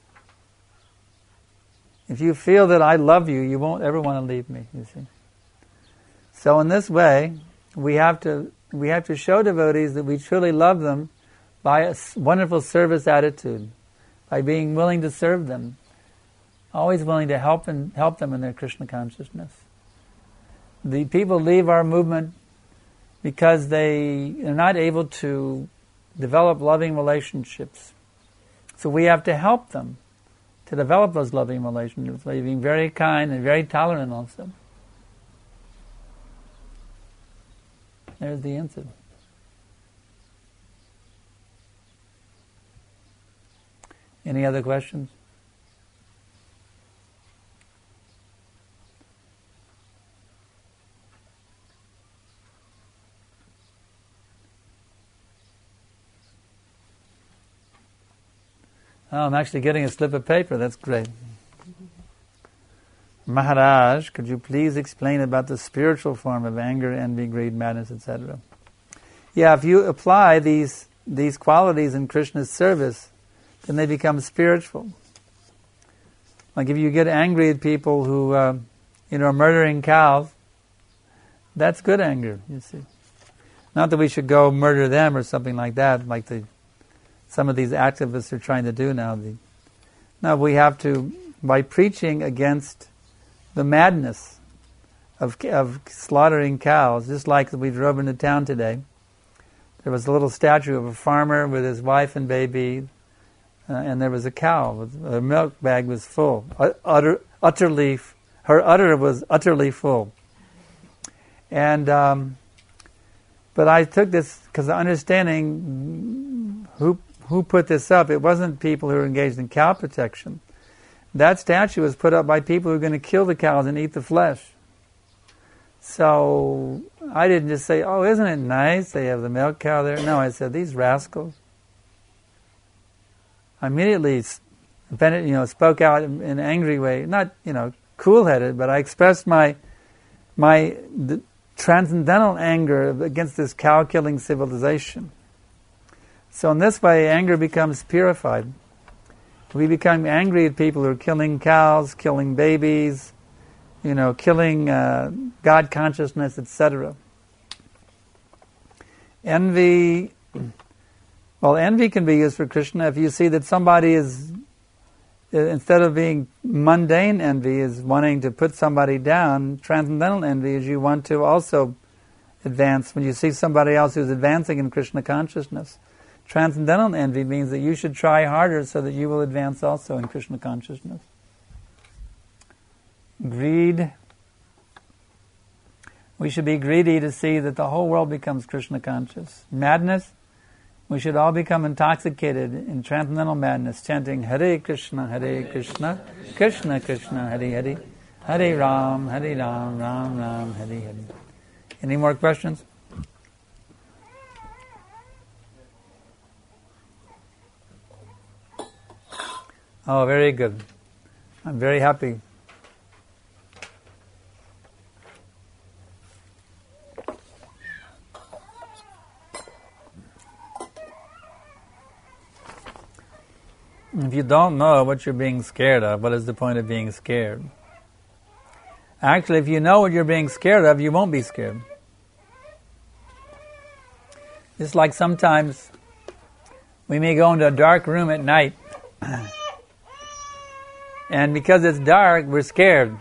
If you feel that I love you, you won't ever want to leave me. You see? So in this way, we have to show devotees that we truly love them by a wonderful service attitude, by being willing to serve them, always willing to help them in their Krishna consciousness. The people leave our movement because they are not able to develop loving relationships. So we have to help them to develop those loving relationships by being very kind and very tolerant also. There's the answer. Any other questions? Oh, I'm actually getting a slip of paper. That's great. Maharaj, could you please explain about the spiritual form of anger, envy, greed, madness, etc.? Yeah, if you apply these qualities in Krishna's service, then they become spiritual. Like if you get angry at people who, are murdering cows, that's good anger, you see. Not that we should go murder them or something like that, like some of these activists are trying to do now. No, we have to, by preaching against the madness of slaughtering cows, just like we drove into town today. There was a little statue of a farmer with his wife and baby, and there was a cow. Her milk bag was full, her udder was utterly full. And but I took this because understanding who put this up, it wasn't people who were engaged in cow protection. That statue was put up by people who are going to kill the cows and eat the flesh. So I didn't just say, oh, isn't it nice they have the milk cow there? No, I said, these rascals. I immediately spoke out in an angry way, not, cool-headed, but I expressed my transcendental anger against this cow-killing civilization. So in this way, anger becomes purified. We become angry at people who are killing cows, killing babies, killing God consciousness, etc. Envy can be used for Krishna if you see that somebody is, instead of being mundane envy, is wanting to put somebody down. Transcendental envy is you want to also advance when you see somebody else who's advancing in Krishna consciousness. Transcendental envy means that you should try harder so that you will advance also in Krishna consciousness. Greed. We should be greedy to see that the whole world becomes Krishna conscious. Madness. We should all become intoxicated in transcendental madness, chanting Hare Krishna, Krishna Krishna, Hare Hare, Hare Ram, Ram Ram, Hare Hare. Any more questions? Oh, very good. I'm very happy. If you don't know what you're being scared of, what is the point of being scared? Actually, if you know what you're being scared of, you won't be scared. It's like sometimes we may go into a dark room at night, and because it's dark, we're scared.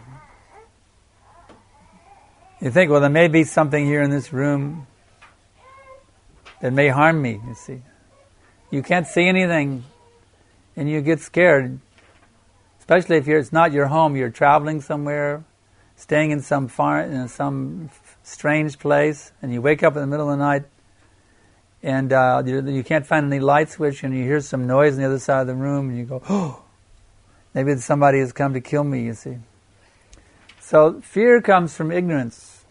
You think, well, there may be something here in this room that may harm me, you see. You can't see anything, and you get scared, especially if it's not your home, you're traveling somewhere, staying in some some strange place, and you wake up in the middle of the night, and you can't find any light switch, and you hear some noise on the other side of the room, and you go, oh, maybe somebody has come to kill me, you see. So fear comes from ignorance.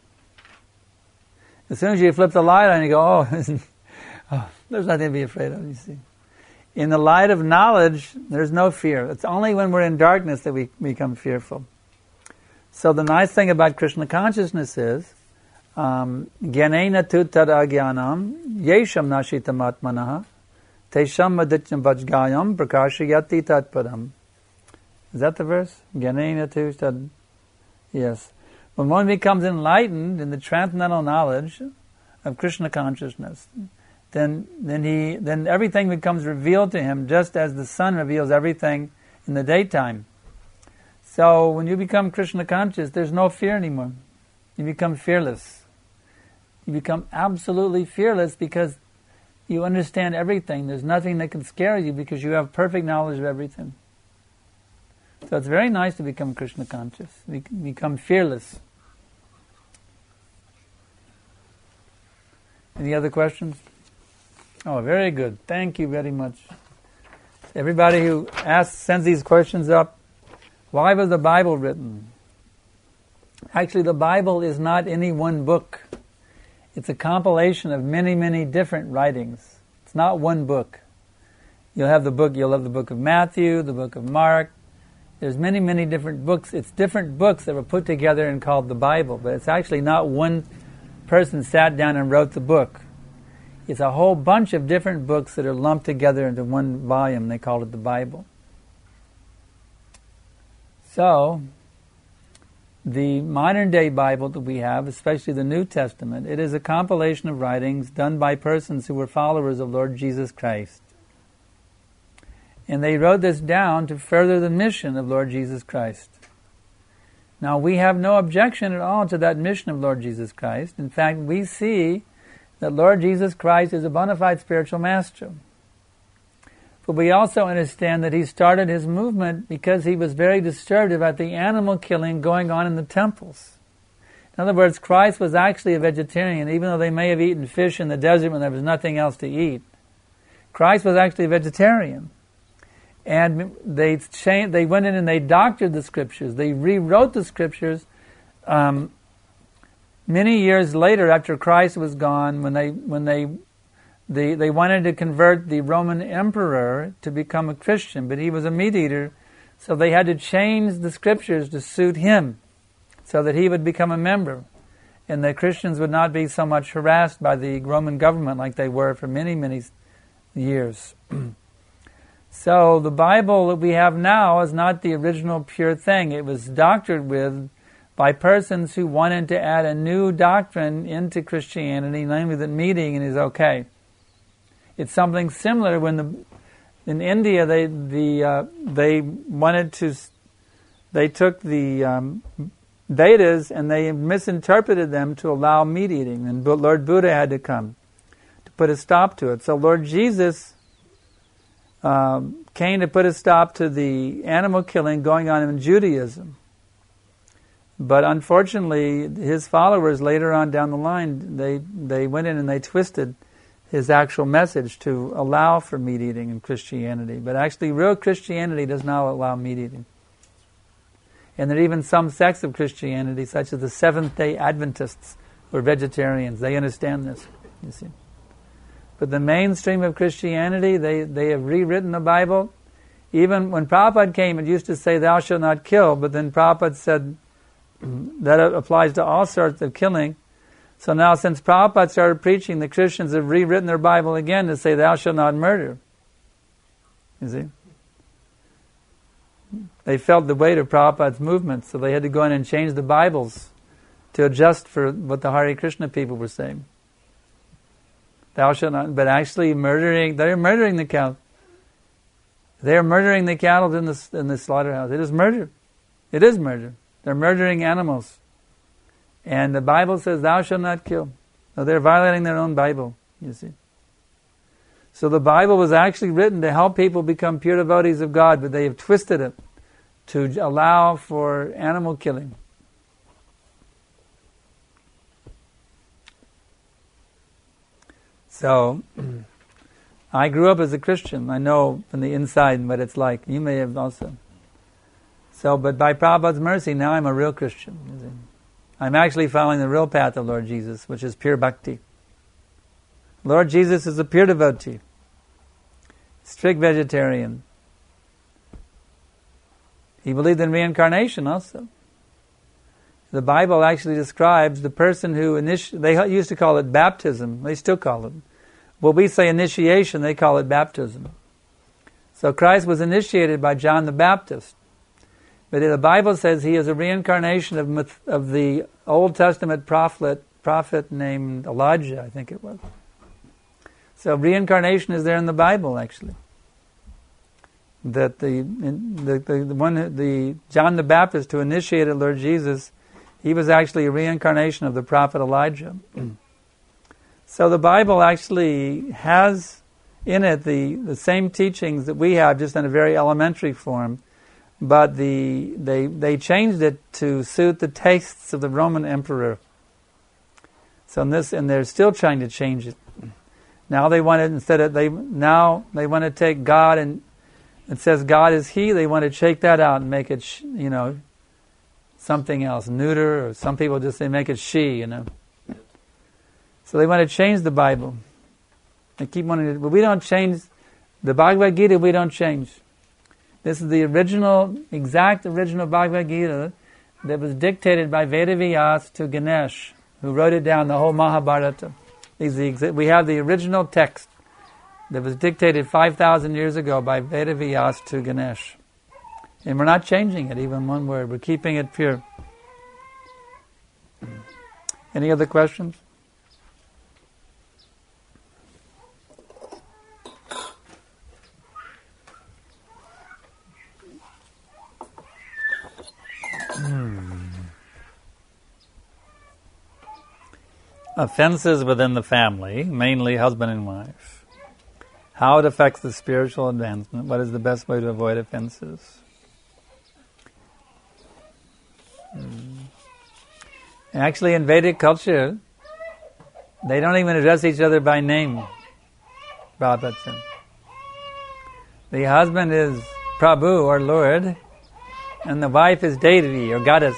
As soon as you flip the light on, you go, oh, there's nothing to be afraid of, you see. In the light of knowledge, there's no fear. It's only when we're in darkness that we become fearful. So the nice thing about Krishna consciousness is, Gyanena tu tad agyanam, yesham nashitam atmanaha, tesham adityam vajgayam, prakashayati tatpadam. Is that the verse? Gyanena tu tad... Yes. When one becomes enlightened in the transcendental knowledge of Krishna consciousness, then everything becomes revealed to him just as the sun reveals everything in the daytime. So when you become Krishna conscious, there's no fear anymore. You become fearless. You become absolutely fearless because you understand everything. There's nothing that can scare you because you have perfect knowledge of everything. So it's very nice to become Krishna conscious. Become fearless. Any other questions? Oh, very good. Thank you very much. Everybody who sends these questions up, why was the Bible written? Actually, the Bible is not any one book. It's a compilation of many, many different writings. It's not one book. You'll have the book of Matthew, the book of Mark. There's many, many different books. It's different books that were put together and called the Bible, but it's actually not one person sat down and wrote the book. It's a whole bunch of different books that are lumped together into one volume. They call it the Bible. So, the modern-day Bible that we have, especially the New Testament, it is a compilation of writings done by persons who were followers of Lord Jesus Christ. And they wrote this down to further the mission of Lord Jesus Christ. Now, we have no objection at all to that mission of Lord Jesus Christ. In fact, we see that Lord Jesus Christ is a bona fide spiritual master. But we also understand that he started his movement because he was very disturbed about the animal killing going on in the temples. In other words, Christ was actually a vegetarian, even though they may have eaten fish in the desert when there was nothing else to eat. Christ was actually a vegetarian. And they went in and they doctored the scriptures. They rewrote the scriptures many years later after Christ was gone, when they wanted to convert the Roman emperor to become a Christian, but he was a meat-eater, so they had to change the scriptures to suit him so that he would become a member. And the Christians would not be so much harassed by the Roman government like they were for many, many years. So the Bible that we have now is not the original pure thing. It was doctored with by persons who wanted to add a new doctrine into Christianity, namely that meat-eating is okay. It's something similar when in India they took the Vedas and they misinterpreted them to allow meat eating, and Lord Buddha had to come to put a stop to it. So Lord Jesus came to put a stop to the animal killing going on in Judaism. But unfortunately, his followers later on down the line, they went in and they twisted his actual message to allow for meat eating in Christianity. But actually, real Christianity does not allow meat eating. And there are even some sects of Christianity, such as the Seventh-day Adventists, who are vegetarians. They understand this, you see. But the mainstream of Christianity, they have rewritten the Bible, Even when Prabhupada came, it used to say, thou shalt not kill, but then Prabhupada said that applies to all sorts of killing. So now, since Prabhupada started preaching, the Christians have rewritten their Bible again to say, thou shalt not murder. You see? They felt the weight of Prabhupada's movement, so they had to go in and change the Bibles to adjust for what the Hare Krishna people were saying. Thou shalt not, but actually they're murdering the cow. They are murdering the cattle in the slaughterhouse. It is murder. It is murder. They're murdering animals. And the Bible says, thou shalt not kill. So they're violating their own Bible, you see. So the Bible was actually written to help people become pure devotees of God, but they have twisted it to allow for animal killing. So, I grew up as a Christian. I know from the inside what it's like. You may have also. So, but by Prabhupada's mercy, now I'm a real Christian. You see. I'm actually following the real path of Lord Jesus, which is pure bhakti. Lord Jesus is a pure devotee, strict vegetarian. He believed in reincarnation also. The Bible actually describes the person who they used to call it baptism. They still call it. Well, we say initiation, they call it baptism. So Christ was initiated by John the Baptist. But the Bible says he is a reincarnation of the Old Testament prophet named Elijah, I think it was. So reincarnation is there in the Bible, actually. That the John the Baptist who initiated Lord Jesus, he was actually a reincarnation of the prophet Elijah. So the Bible actually has in it the same teachings that we have, just in a very elementary form, but they changed it to suit the tastes of the Roman emperor. So and they're still trying to change it. Now they want it they want to take God, and it says God is He. They want to shake that out and make it something else, neuter, or some people just say make it she. So they want to change the Bible. They keep wanting to, but we don't change the Bhagavad Gita. We don't change. This is the exact original Bhagavad Gita that was dictated by Vedavyas to Ganesh, who wrote it down, the whole Mahabharata. We have the original text that was dictated 5,000 years ago by Vedavyas to Ganesh. And we're not changing it, even one word. We're keeping it pure. Any other questions? Offenses within the family, mainly husband and wife. How it affects the spiritual advancement. What is the best way to avoid offenses? Actually, in Vedic culture, they don't even address each other by name. Prabhupada said. The husband is Prabhu or Lord, and the wife is deity or goddess.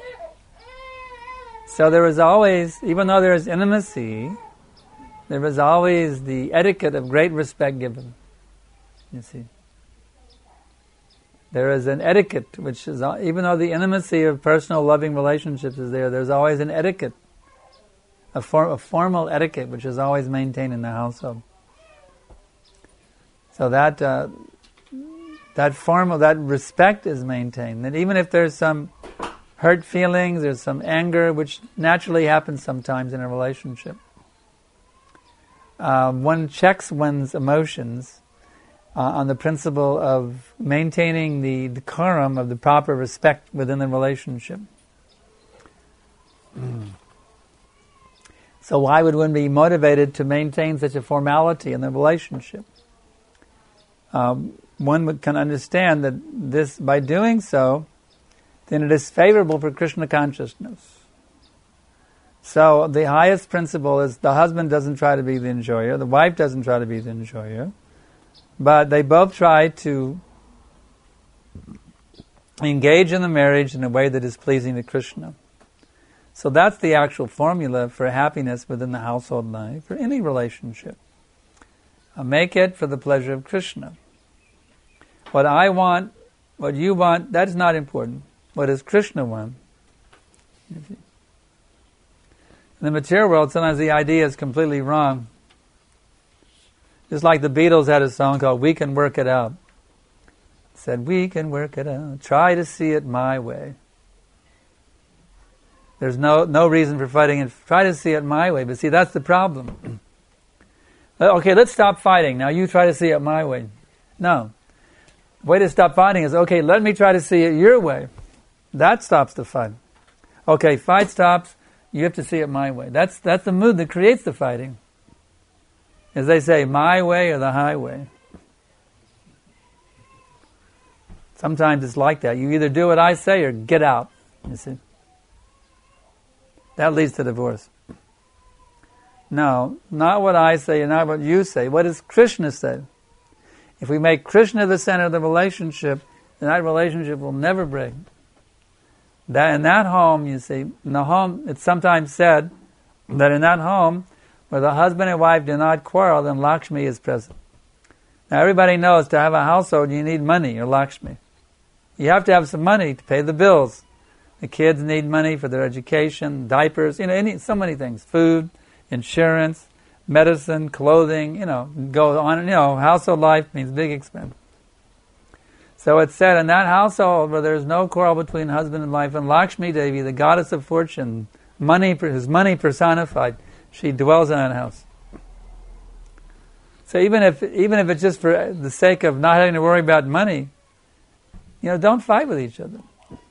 So there was always, even though there is intimacy, there was always the etiquette of great respect given. You see. There is an etiquette, which is, even though the intimacy of personal loving relationships is there, there's always an etiquette, a formal etiquette, which is always maintained in the household. So that respect is maintained. That even if there's some hurt feelings, there's some anger, which naturally happens sometimes in a relationship. One checks one's emotions on the principle of maintaining the decorum of the proper respect within the relationship. So why would one be motivated to maintain such a formality in the relationship? One can understand that this, by doing so, then it is favorable for Krishna consciousness. So the highest principle is the husband doesn't try to be the enjoyer, the wife doesn't try to be the enjoyer, but they both try to engage in the marriage in a way that is pleasing to Krishna. So that's the actual formula for happiness within the household life, for any relationship. Make it for the pleasure of Krishna. What I want, what you want, that is not important. What does Krishna want? In the material world, sometimes the idea is completely wrong. Just like the Beatles had a song called "We Can Work It Out." It said, "We can work it out. Try to see it my way." There's no reason for fighting and try to see it my way. But see, that's the problem. Okay, let's stop fighting. Now you try to see it my way. No. The way to stop fighting is, okay, let me try to see it your way. That stops the fight. Okay, fight stops. You have to see it my way. That's the mood that creates the fighting. As they say, my way or the highway. Sometimes it's like that. You either do what I say or get out. You see? That leads to divorce. No, not what I say and not what you say. What does Krishna say? If we make Krishna the center of the relationship, then that relationship will never break. That in that home, you see, in the home, it's sometimes said that in that home, where the husband and wife do not quarrel, then Lakshmi is present. Now everybody knows to have a household you need money, or Lakshmi. You have to have some money to pay the bills. The kids need money for their education, diapers, so many things. Food, insurance, medicine, clothing, go on, household life means big expense. So it's said in that household where there's no quarrel between husband and wife, and Lakshmi Devi, the goddess of fortune, whose money personified, she dwells in that house. So even if it's just for the sake of not having to worry about money, don't fight with each other.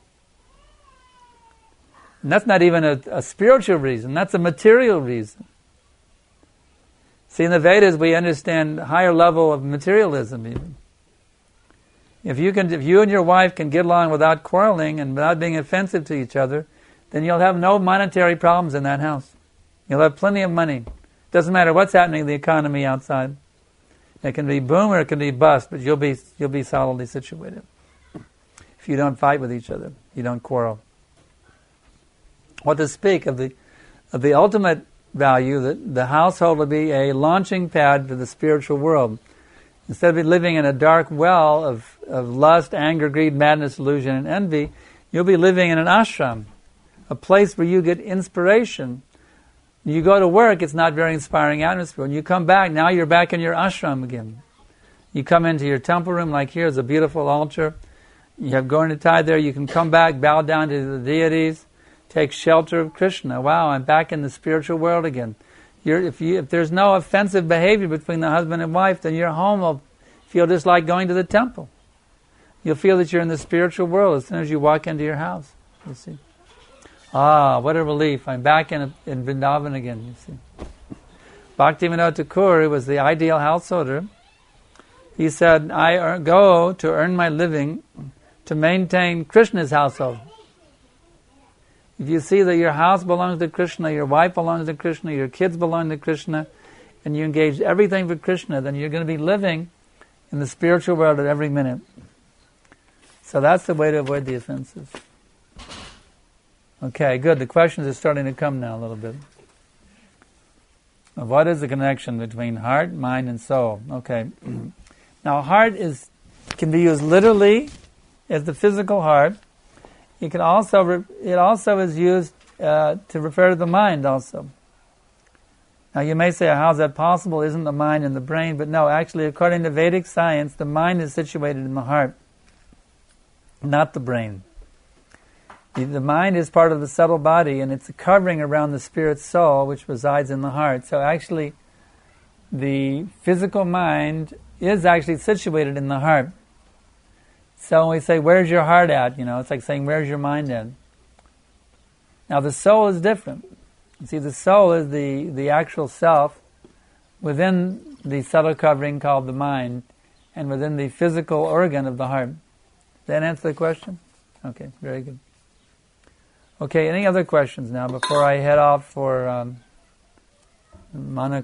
And that's not even a spiritual reason, that's a material reason. See, in the Vedas we understand a higher level of materialism even. If you and your wife can get along without quarreling and without being offensive to each other, then you'll have no monetary problems in that house. You'll have plenty of money. Doesn't matter what's happening in the economy outside. It can be boom or it can be bust, but you'll be solidly situated. If you don't fight with each other, you don't quarrel. What to speak of the ultimate value, that the household will be a launching pad for the spiritual world. Instead of living in a dark well of lust, anger, greed, madness, illusion, and envy, you'll be living in an ashram, a place where you get inspiration. You go to work, it's not very inspiring atmosphere. When you come back, now you're back in your ashram again. You come into your temple room, like here is a beautiful altar. You have Gaurnitai there, you can come back, bow down to the deities, take shelter of Krishna. Wow, I'm back in the spiritual world again. If there's no offensive behavior between the husband and wife, then your home will feel just like going to the temple. You'll feel that you're in the spiritual world as soon as you walk into your house. You see? What a relief. I'm back in Vrindavan again, you see. Bhaktivinoda Thakur, who was the ideal householder, he said, I go to earn my living to maintain Krishna's household. If you see that your house belongs to Krishna, your wife belongs to Krishna, your kids belong to Krishna, and you engage everything for Krishna, then you're going to be living in the spiritual world at every minute. So that's the way to avoid the offenses. Okay, good. The questions are starting to come now a little bit. What is the connection between heart, mind, and soul? Okay. Now, heart can be used literally as the physical heart. It also is used to refer to the mind also. Now you may say, how is that possible? Isn't the mind in the brain? But no, actually according to Vedic science, the mind is situated in the heart, not the brain. The mind is part of the subtle body, and it's a covering around the spirit soul, which resides in the heart. So actually, the physical mind is actually situated in the heart. So when we say, where's your heart at? It's like saying, where's your mind at? Now the soul is different. You see, the soul is the actual self within the subtle covering called the mind and within the physical organ of the heart. Does that answer the question? Okay, very good. Okay, any other questions now before I head off for Manukau?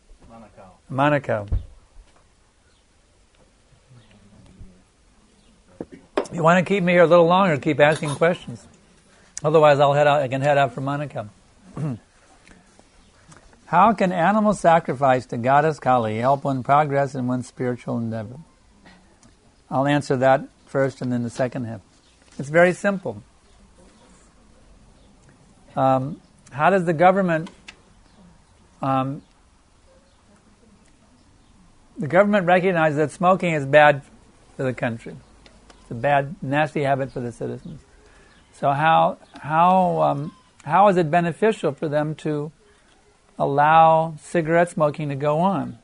You want to keep me here a little longer, keep asking questions. Otherwise, I can head out for Manukau. How can animal sacrifice to Goddess Kali help one progress in one's spiritual endeavor? I'll answer that first and then the second half. It's very simple. How does the government... the government recognizes that smoking is bad for the country. It's a bad, nasty habit for the citizens. So how is it beneficial for them to allow cigarette smoking to go on?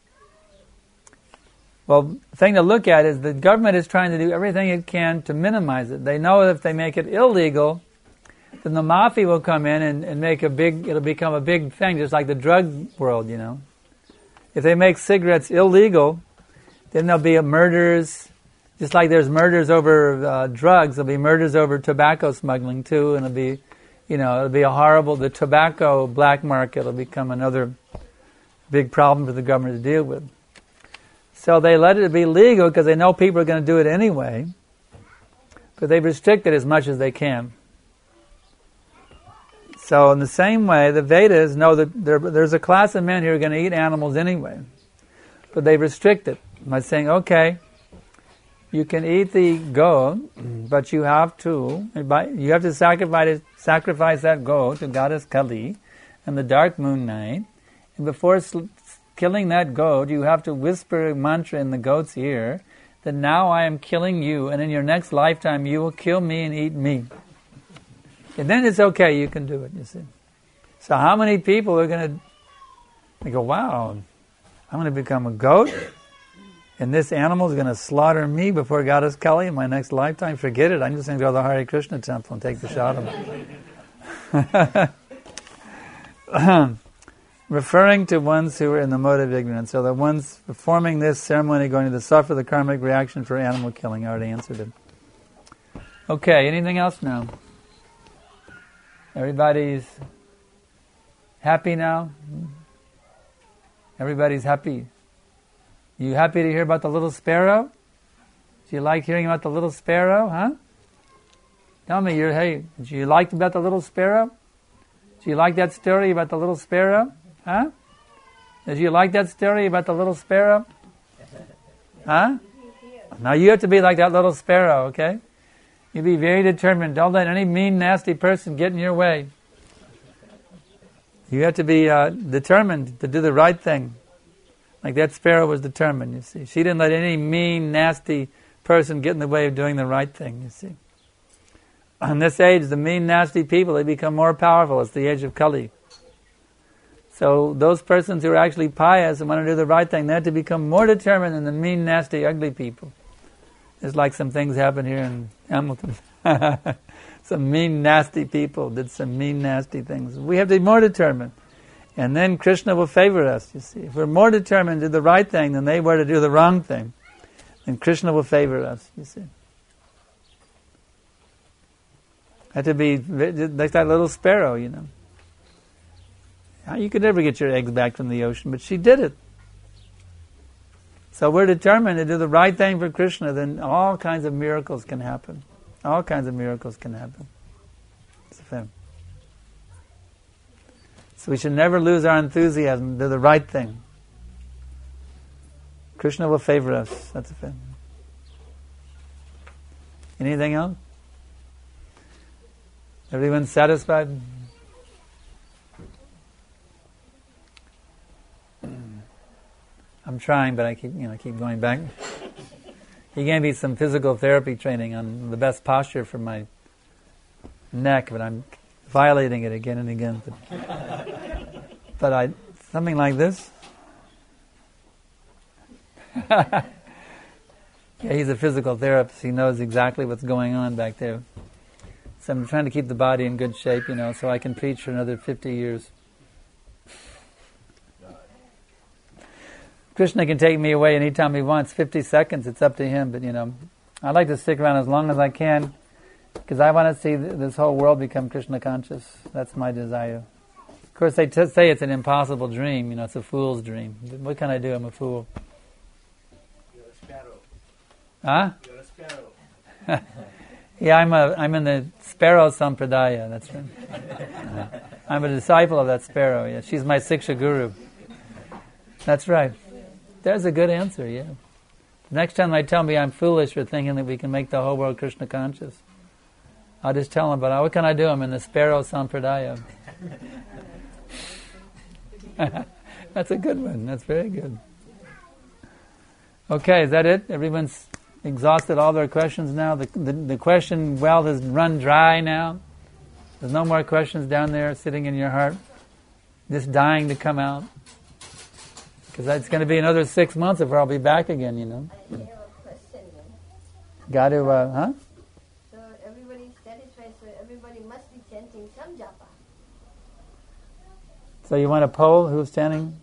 Well, the thing to look at is the government is trying to do everything it can to minimize it. They know if they make it illegal, then the mafia will come in and make it'll become a big thing, just like the drug world, you know. If they make cigarettes illegal, then there'll be murders, just like there's murders over drugs, there'll be murders over tobacco smuggling too, and it'll be the tobacco black market will become another big problem for the government to deal with. So they let it be legal because they know people are going to do it anyway, but they restrict it as much as they can. So in the same way, the Vedas know that there's a class of men who are going to eat animals anyway, but they restrict it by saying, okay, you can eat the goat, but you have to sacrifice that goat to goddess Kali on the dark moon night, and before killing that goat, you have to whisper a mantra in the goat's ear that now I am killing you, and in your next lifetime you will kill me and eat me. And then it's okay, you can do it, you see. So how many people are going to go, wow, I'm going to become a goat, and this animal is going to slaughter me before Goddess Kali in my next lifetime? Forget it, I'm just going to go to the Hare Krishna temple and take the shot of it. Referring to ones who are in the mode of ignorance. So the ones performing this ceremony going to suffer the karmic reaction for animal killing. I already answered it. Okay, anything else now? Everybody's happy now? Everybody's happy. You happy to hear about the little sparrow? Do you like hearing about the little sparrow, huh? Tell me, do you like about the little sparrow? Do you like that story about the little sparrow? Huh? Did you like that story about the little sparrow? Huh? Now you have to be like that little sparrow, okay? You be very determined. Don't let any mean, nasty person get in your way. You have to be determined to do the right thing. Like that sparrow was determined, you see. She didn't let any mean, nasty person get in the way of doing the right thing, you see. In this age, the mean, nasty people, they become more powerful. It's the age of Kali. So those persons who are actually pious and want to do the right thing, they have to become more determined than the mean, nasty, ugly people. It's like some things happen here in Hamilton. Some mean, nasty people did some mean, nasty things. We have to be more determined. And then Krishna will favor us, you see. If we're more determined to do the right thing than they were to do the wrong thing, then Krishna will favor us, you see. Have to be like that little sparrow, you know. You could never get your eggs back from the ocean, but she did it. So we're determined to do the right thing for Krishna, then all kinds of miracles can happen. All kinds of miracles can happen. It's a fact. So we should never lose our enthusiasm to do the right thing. Krishna will favor us. That's a fact. Anything else? Everyone satisfied? I'm trying, but I keep going back. He gave me some physical therapy training on the best posture for my neck, but I'm violating it again and again. But something like this. Yeah, he's a physical therapist. He knows exactly what's going on back there. So I'm trying to keep the body in good shape, so I can preach for another 50 years. Krishna can take me away anytime he wants, 50 seconds, it's up to him. But, I like to stick around as long as I can because I want to see this whole world become Krishna conscious. That's my desire. Of course, they say it's an impossible dream, it's a fool's dream. What can I do? I'm a fool. You're a sparrow. Huh? You're a sparrow. Yeah, I'm in the sparrow sampradaya, that's right. I'm a disciple of that sparrow, yeah. She's my Siksha guru. That's right. There's a good answer, yeah. Next time they tell me I'm foolish for thinking that we can make the whole world Krishna conscious, I'll just tell them, but what can I do? I'm in the Sparrow Sampradaya. That's a good one. That's very good. Okay, is that it? Everyone's exhausted all their questions now? The question well has run dry now? There's no more questions down there sitting in your heart, just dying to come out? Because it's going to be another 6 months before I'll be back again, you know. I have a question. Got to, So everybody is satisfied, so everybody must be chanting some japa. So you want to poll who's chanting?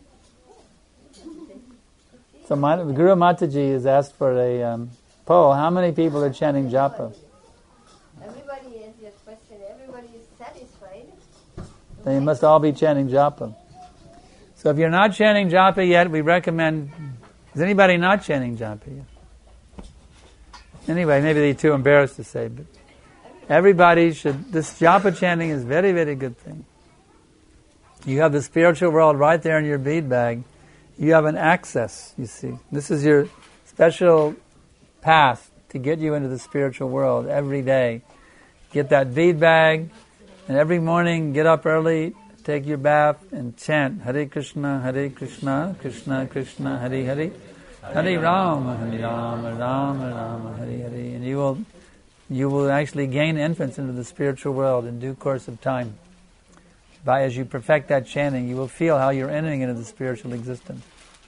So Guru Mataji has asked for a poll. How many people are chanting japa? Everybody is your question. Everybody is satisfied. Then you must all be chanting japa. So if you're not chanting japa yet, we recommend... Is anybody not chanting japa yet? Anyway, maybe they're too embarrassed to say, but everybody should... This japa chanting is a very, very good thing. You have the spiritual world right there in your bead bag. You have an access, you see. This is your special path to get you into the spiritual world every day. Get that bead bag, and every morning get up early, take your bath, and chant Hare Krishna, Krishna Krishna, Hare Hare, Hare Rama, Rama Rama, Hare Hare. And you will actually gain entrance into the spiritual world in due course of time. As you perfect that chanting, you will feel how you're entering into the spiritual existence.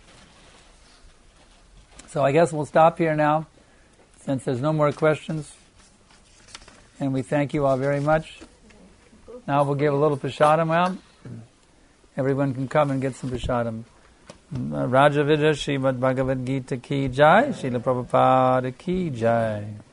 So I guess we'll stop here now, since there's no more questions. And we thank you all very much. Now we'll give a little prasadam out. Everyone can come and get some prasadam. Raja Vidya Srimad Bhagavad Gita ki jai, Srila Prabhupada ki jai.